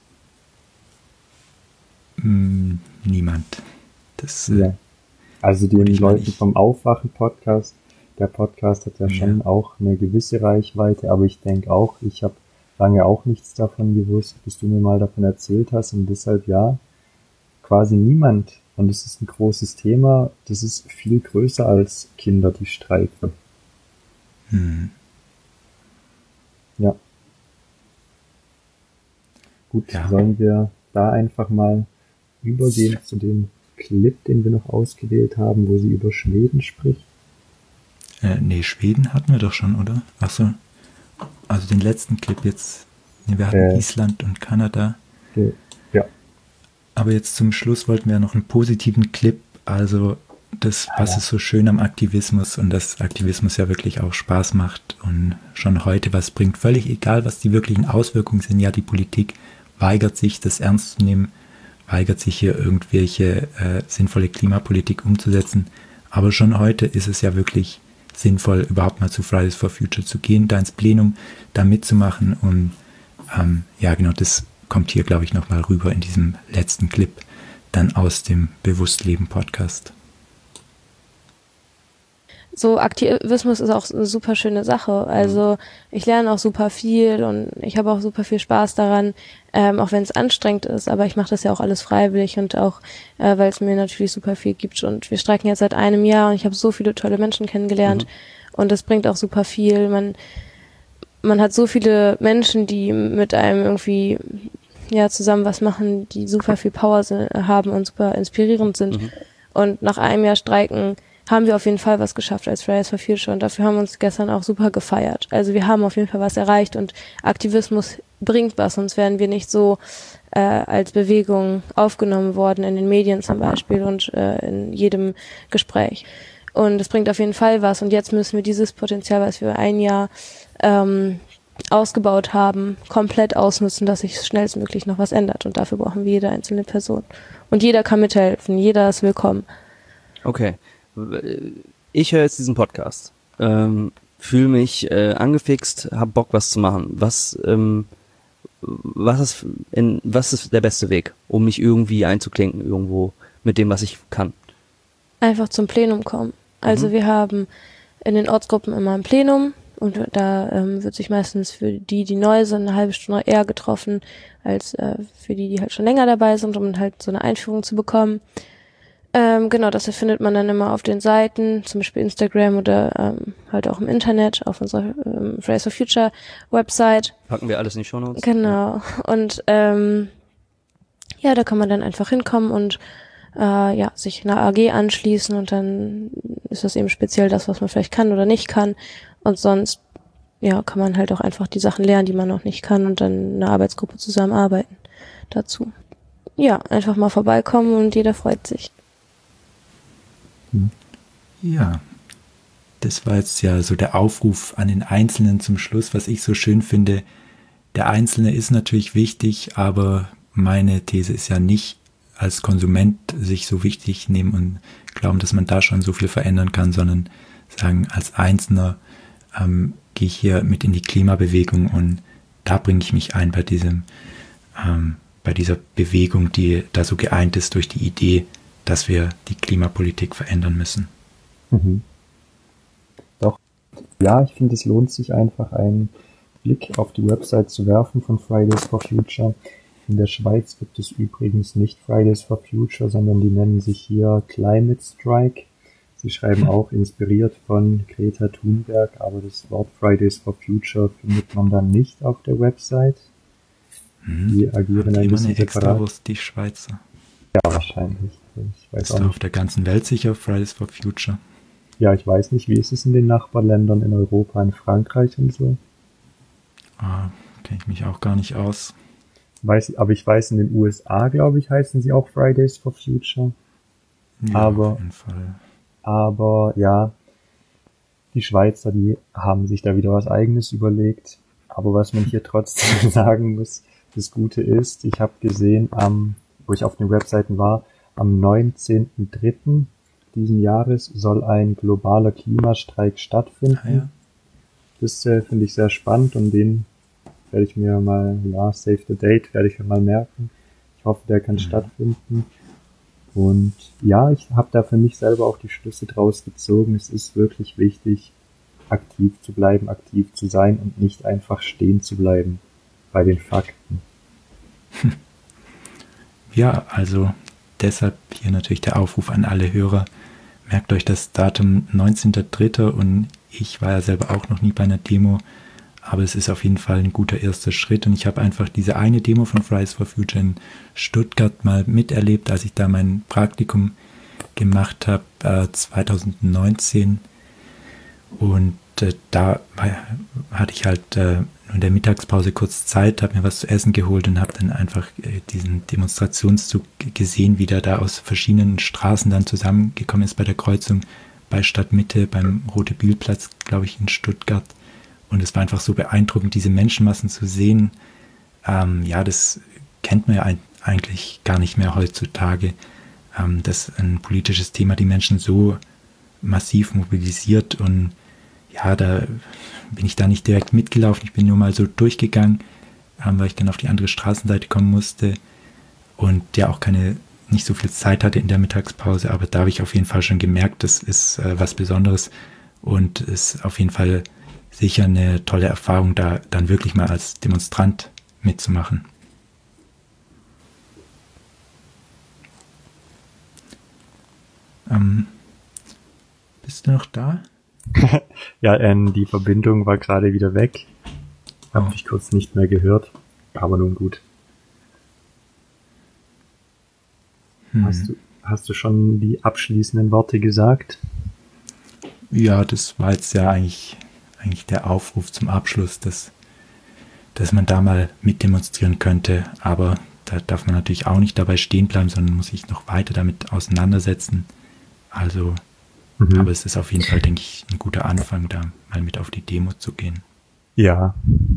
A: Mm, niemand. Das, äh,
B: Ja. Also den
A: und ich meine,
B: Leuten
A: ich-
B: vom Aufwachen-Podcast, der Podcast hat ja schon
A: Ja.
B: auch eine gewisse Reichweite, aber ich denke auch, ich habe lange auch nichts davon gewusst, bis du mir mal davon erzählt hast, und deshalb ja, quasi niemand. Und es ist ein großes Thema, das ist viel größer als Kinder, die streiken.
A: Hm.
B: Ja. Gut,
A: Ja.
B: sollen wir da einfach mal übergehen zu dem Clip, den wir noch ausgewählt haben, wo sie über Schweden spricht?
A: Äh, nee, Schweden hatten wir doch schon, oder? Achso. Also den letzten Clip jetzt. Nee, wir hatten
B: Äh.
A: Island und Kanada.
B: Ge- Ja.
A: Aber jetzt zum Schluss wollten wir noch einen positiven Clip. Also das, was ist so schön am Aktivismus, und dass Aktivismus ja wirklich auch Spaß macht und schon heute was bringt. Völlig egal, was die wirklichen Auswirkungen sind. Ja, die Politik weigert sich, das ernst zu nehmen, weigert sich hier irgendwelche äh, sinnvolle Klimapolitik umzusetzen. Aber schon heute ist es ja wirklich sinnvoll, überhaupt mal zu Fridays for Future zu gehen, da ins Plenum, da mitzumachen. Und ähm, ja, genau, das kommt hier, glaube ich, nochmal rüber in diesem letzten Clip, dann aus dem Bewusstleben-Podcast.
D: So Aktivismus ist auch eine super schöne Sache. Also ich lerne auch super viel und ich habe auch super viel Spaß daran, ähm, auch wenn es anstrengend ist. Aber ich mache das ja auch alles freiwillig und auch, äh, weil es mir natürlich super viel gibt. Und wir streiken jetzt seit einem Jahr und ich habe so viele tolle Menschen kennengelernt. Mhm. Und das bringt auch super viel. Man, man hat so viele Menschen, die mit einem irgendwie ja zusammen was machen, die super viel Power sind, haben und super inspirierend sind. Mhm. Und nach einem Jahr Streiken haben wir auf jeden Fall was geschafft als Fridays for Future, und dafür haben wir uns gestern auch super gefeiert. Also wir haben auf jeden Fall was erreicht, und Aktivismus bringt was, sonst wären wir nicht so äh, als Bewegung aufgenommen worden, in den Medien zum Beispiel und äh, in jedem Gespräch. Und es bringt auf jeden Fall was, und jetzt müssen wir dieses Potenzial, was wir ein Jahr ähm, ausgebaut haben, komplett ausnutzen, dass sich schnellstmöglich noch was ändert, und dafür brauchen wir jede einzelne Person. Und jeder kann mithelfen, jeder ist willkommen.
C: Okay. Ich höre jetzt diesen Podcast, ähm, fühle mich äh, angefixt, habe Bock, was zu machen. Was, ähm, was ist in, was ist der beste Weg, um mich irgendwie einzuklinken irgendwo mit dem, was ich kann?
D: Einfach zum Plenum kommen. Also mhm. wir haben in den Ortsgruppen immer ein Plenum, und da ähm, wird sich meistens für die, die neu sind, eine halbe Stunde eher getroffen, als äh, für die, die halt schon länger dabei sind, um halt so eine Einführung zu bekommen. Ähm, genau, das findet man dann immer auf den Seiten, zum Beispiel Instagram oder ähm, halt auch im Internet, auf unserer ähm, Fridays for Future Website.
C: Packen wir alles in die Shownotes.
D: Genau. Und ähm, ja, da kann man dann einfach hinkommen und äh, ja, sich einer A G anschließen, und dann ist das eben speziell das, was man vielleicht kann oder nicht kann. Und sonst ja, kann man halt auch einfach die Sachen lernen, die man noch nicht kann, und dann in einer Arbeitsgruppe zusammenarbeiten dazu. Ja, einfach mal vorbeikommen und jeder freut sich.
A: Ja, das war jetzt ja so der Aufruf an den Einzelnen zum Schluss, was ich so schön finde. Der Einzelne ist natürlich wichtig, aber meine These ist ja nicht, als Konsument sich so wichtig nehmen und glauben, dass man da schon so viel verändern kann, sondern sagen, als Einzelner ähm, gehe ich hier mit in die Klimabewegung, und da bringe ich mich ein bei diesem, ähm, bei dieser Bewegung, die da so geeint ist durch die Idee, dass wir die Klimapolitik verändern müssen.
B: Mhm. Doch, ja, ich finde, es lohnt sich einfach, ein Blick auf die Website zu werfen von Fridays for Future. In der Schweiz gibt es übrigens nicht Fridays for Future, sondern die nennen sich hier Climate Strike. Sie schreiben auch inspiriert von Greta Thunberg, aber das Wort Fridays for Future findet man dann nicht auf der Website.
A: Hm.
B: Die agieren ein bisschen
A: eine extra
B: separat.
A: Wurst, die Schweizer.
B: Ja, wahrscheinlich. Ich weiß
A: Ist
B: auch
A: da
B: nicht.
A: auf der ganzen Welt sicher Fridays for Future?
B: Ja, ich weiß nicht, wie ist es in den Nachbarländern in Europa, in Frankreich und so?
A: Ah, kenne ich mich auch gar nicht aus.
B: Weiß, aber ich weiß, in den U S A, glaube ich, heißen sie auch Fridays for Future.
A: Ja,
B: Aber-
A: auf jeden Fall.
B: Aber ja, die Schweizer, die haben sich da wieder was Eigenes überlegt. Aber was man hier trotzdem sagen muss, das Gute ist, ich habe gesehen, am, wo ich auf den Webseiten war, am neunzehnten dritten diesen Jahres soll ein globaler Klimastreik stattfinden.
A: Ah, ja.
B: Das äh, finde ich sehr spannend und den werde ich mir mal, ja, save the date, werde ich mir mal merken. Ich hoffe, der kann
A: Mhm.
B: stattfinden. Und ja, ich habe da für mich selber auch die Schlüsse draus gezogen. Es ist wirklich wichtig, aktiv zu bleiben, aktiv zu sein und nicht einfach stehen zu bleiben bei den Fakten.
A: Ja, also deshalb hier natürlich der Aufruf an alle Hörer. Merkt euch das Datum neunzehnter dritter und ich war ja selber auch noch nie bei einer Demo, aber es ist auf jeden Fall ein guter erster Schritt und ich habe einfach diese eine Demo von Fridays for Future in Stuttgart mal miterlebt, als ich da mein Praktikum gemacht habe, äh, zwanzig neunzehn und äh, da war, hatte ich halt äh, nur in der Mittagspause kurz Zeit, habe mir was zu essen geholt und habe dann einfach äh, diesen Demonstrationszug gesehen, wie der da aus verschiedenen Straßen dann zusammengekommen ist bei der Kreuzung bei Stadtmitte, beim Rote-Biel-Platz, glaube ich, in Stuttgart. Und es war einfach so beeindruckend, diese Menschenmassen zu sehen. Ähm, ja, das kennt man ja ein, eigentlich gar nicht mehr heutzutage, ähm, dass ein politisches Thema die Menschen so massiv mobilisiert. Und ja, da bin ich da nicht direkt mitgelaufen. Ich bin nur mal so durchgegangen, ähm, weil ich dann auf die andere Straßenseite kommen musste und ja auch keine nicht so viel Zeit hatte in der Mittagspause. Aber da habe ich auf jeden Fall schon gemerkt, das ist äh, was Besonderes und ist auf jeden Fall sicher eine tolle Erfahrung, da dann wirklich mal als Demonstrant mitzumachen. Ähm, bist du noch da?
B: Ja, ähm, die Verbindung war gerade wieder weg. Hab
A: Oh.
B: dich kurz nicht mehr gehört, aber nun gut.
A: Hm.
B: Hast du, hast du schon die abschließenden Worte gesagt?
A: Ja, das war jetzt ja eigentlich, eigentlich der Aufruf zum Abschluss, dass, dass man da mal mitdemonstrieren könnte, aber da darf man natürlich auch nicht dabei stehen bleiben, sondern muss sich noch weiter damit auseinandersetzen. Also,
B: Mhm.
A: aber es ist auf jeden Fall, denke ich, ein guter Anfang, da mal mit auf die Demo zu gehen.
B: Ja.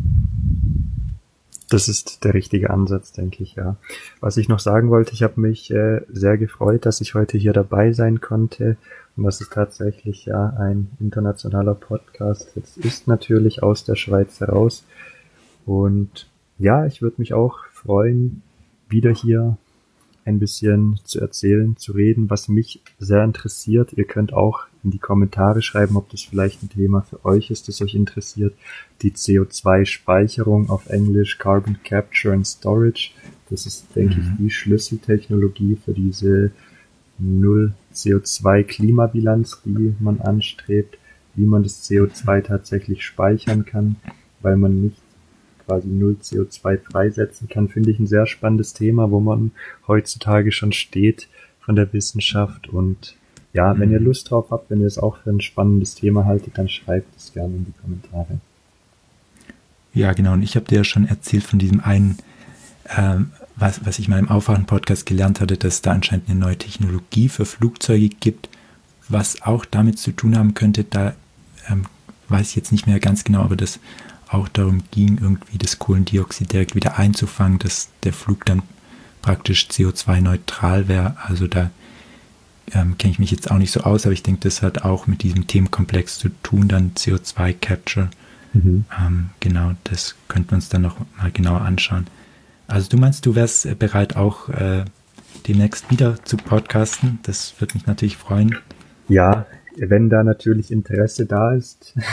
B: Das ist der richtige Ansatz, denke ich, ja. Was ich noch sagen wollte, ich habe mich äh, sehr gefreut, dass ich heute hier dabei sein konnte und dass es tatsächlich ja ein internationaler Podcast jetzt ist, natürlich aus der Schweiz heraus. Und ja, ich würde mich auch freuen, wieder hier ein bisschen zu erzählen, zu reden, was mich sehr interessiert. Ihr könnt auch in die Kommentare schreiben, ob das vielleicht ein Thema für euch ist, das euch interessiert. Die C O zwei Speicherung, auf Englisch Carbon Capture and Storage. Das ist, denke
A: Mhm.
B: ich, die Schlüsseltechnologie für diese Null C O zwei Klimabilanz, die man anstrebt, wie man das C O zwei tatsächlich speichern kann, weil man nicht quasi null C O zwei freisetzen kann, finde ich ein sehr spannendes Thema, wo man heutzutage schon steht von der Wissenschaft. Und ja, wenn
A: Mhm.
B: ihr Lust drauf habt, wenn ihr es auch für ein spannendes Thema haltet, dann schreibt es gerne in die Kommentare.
A: Ja, genau. Und ich habe dir ja schon erzählt von diesem einen, ähm, was, was ich mal im Aufwachen-Podcast gelernt hatte, dass es da anscheinend eine neue Technologie für Flugzeuge gibt, was auch damit zu tun haben könnte, da ähm, weiß ich jetzt nicht mehr ganz genau, aber das auch darum ging, irgendwie das Kohlendioxid direkt wieder einzufangen, dass der Flug dann praktisch C O zwei neutral wäre. Also da ähm, kenne ich mich jetzt auch nicht so aus, aber ich denke, das hat auch mit diesem Themenkomplex zu tun, dann C O zwei Capture.
B: Mhm.
A: Ähm, genau, das könnten wir uns dann noch mal genauer anschauen. Also du meinst, du wärst äh, bereit, auch äh, demnächst wieder zu podcasten? Das würde mich natürlich freuen.
B: Ja, wenn da natürlich Interesse da ist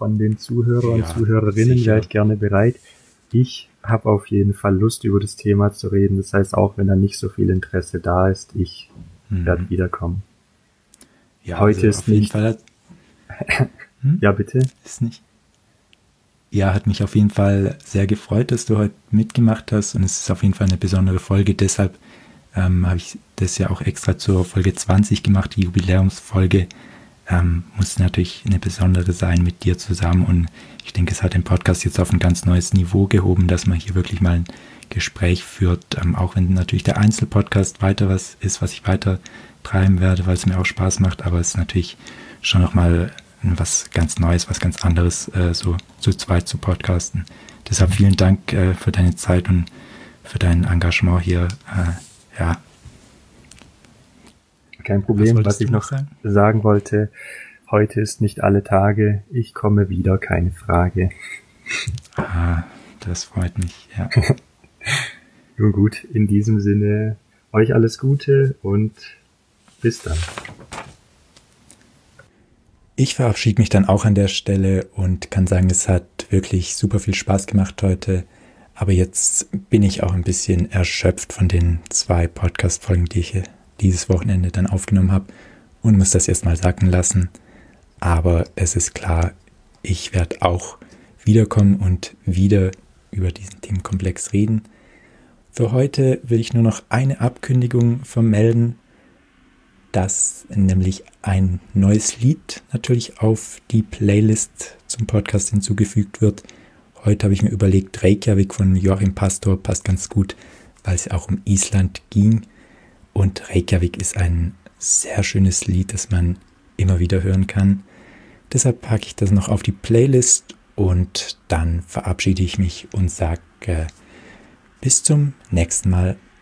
B: von den Zuhörern
A: Ja,
B: und Zuhörerinnen
A: sicher.
B: wäre ich gerne bereit. Ich habe auf jeden Fall Lust, über das Thema zu reden. Das heißt, auch wenn da nicht so viel Interesse da ist, ich
A: Mhm.
B: werde wiederkommen.
A: Ja,
B: Heute
A: also
B: ist
A: auf jeden
B: nicht-
A: Fall hat, hm?
B: Ja, bitte?
A: Ist nicht. Ja, hat mich auf jeden Fall sehr gefreut, dass du heute mitgemacht hast und es ist auf jeden Fall eine besondere Folge. Deshalb ähm, habe ich das ja auch extra zur Folge zwanzig gemacht, die Jubiläumsfolge. Ähm, muss natürlich eine besondere sein mit dir zusammen und ich denke, es hat den Podcast jetzt auf ein ganz neues Niveau gehoben, dass man hier wirklich mal ein Gespräch führt, ähm, auch wenn natürlich der Einzelpodcast weiter was ist, was ich weiter treiben werde, weil es mir auch Spaß macht, aber es ist natürlich schon nochmal was ganz Neues, was ganz anderes, äh, so zu zweit zu podcasten. Deshalb vielen Dank äh, für deine Zeit und für dein Engagement hier. Äh, ja.
B: Kein Problem.
A: wolltest
B: Was ich
A: du
B: noch
A: sagen?
B: sagen wollte, heute ist nicht alle Tage, ich komme wieder, keine Frage.
A: Ah, das freut mich, ja.
B: Nun gut, in diesem Sinne, euch alles Gute und bis dann.
A: Ich verabschiede mich dann auch an der Stelle und kann sagen, es hat wirklich super viel Spaß gemacht heute. Aber jetzt bin ich auch ein bisschen erschöpft von den zwei Podcast-Folgen, die ich hier dieses Wochenende dann aufgenommen habe und muss das erstmal sacken lassen. Aber es ist klar, ich werde auch wiederkommen und wieder über diesen Themenkomplex reden. Für heute will ich nur noch eine Ankündigung vermelden, dass nämlich ein neues Lied natürlich auf die Playlist zum Podcast hinzugefügt wird. Heute habe ich mir überlegt, Reykjavik von Joachim Pastor passt ganz gut, weil es auch um Island ging. Und Reykjavik ist ein sehr schönes Lied, das man immer wieder hören kann. Deshalb packe ich das noch auf die Playlist und dann verabschiede ich mich und sage äh, bis zum nächsten Mal.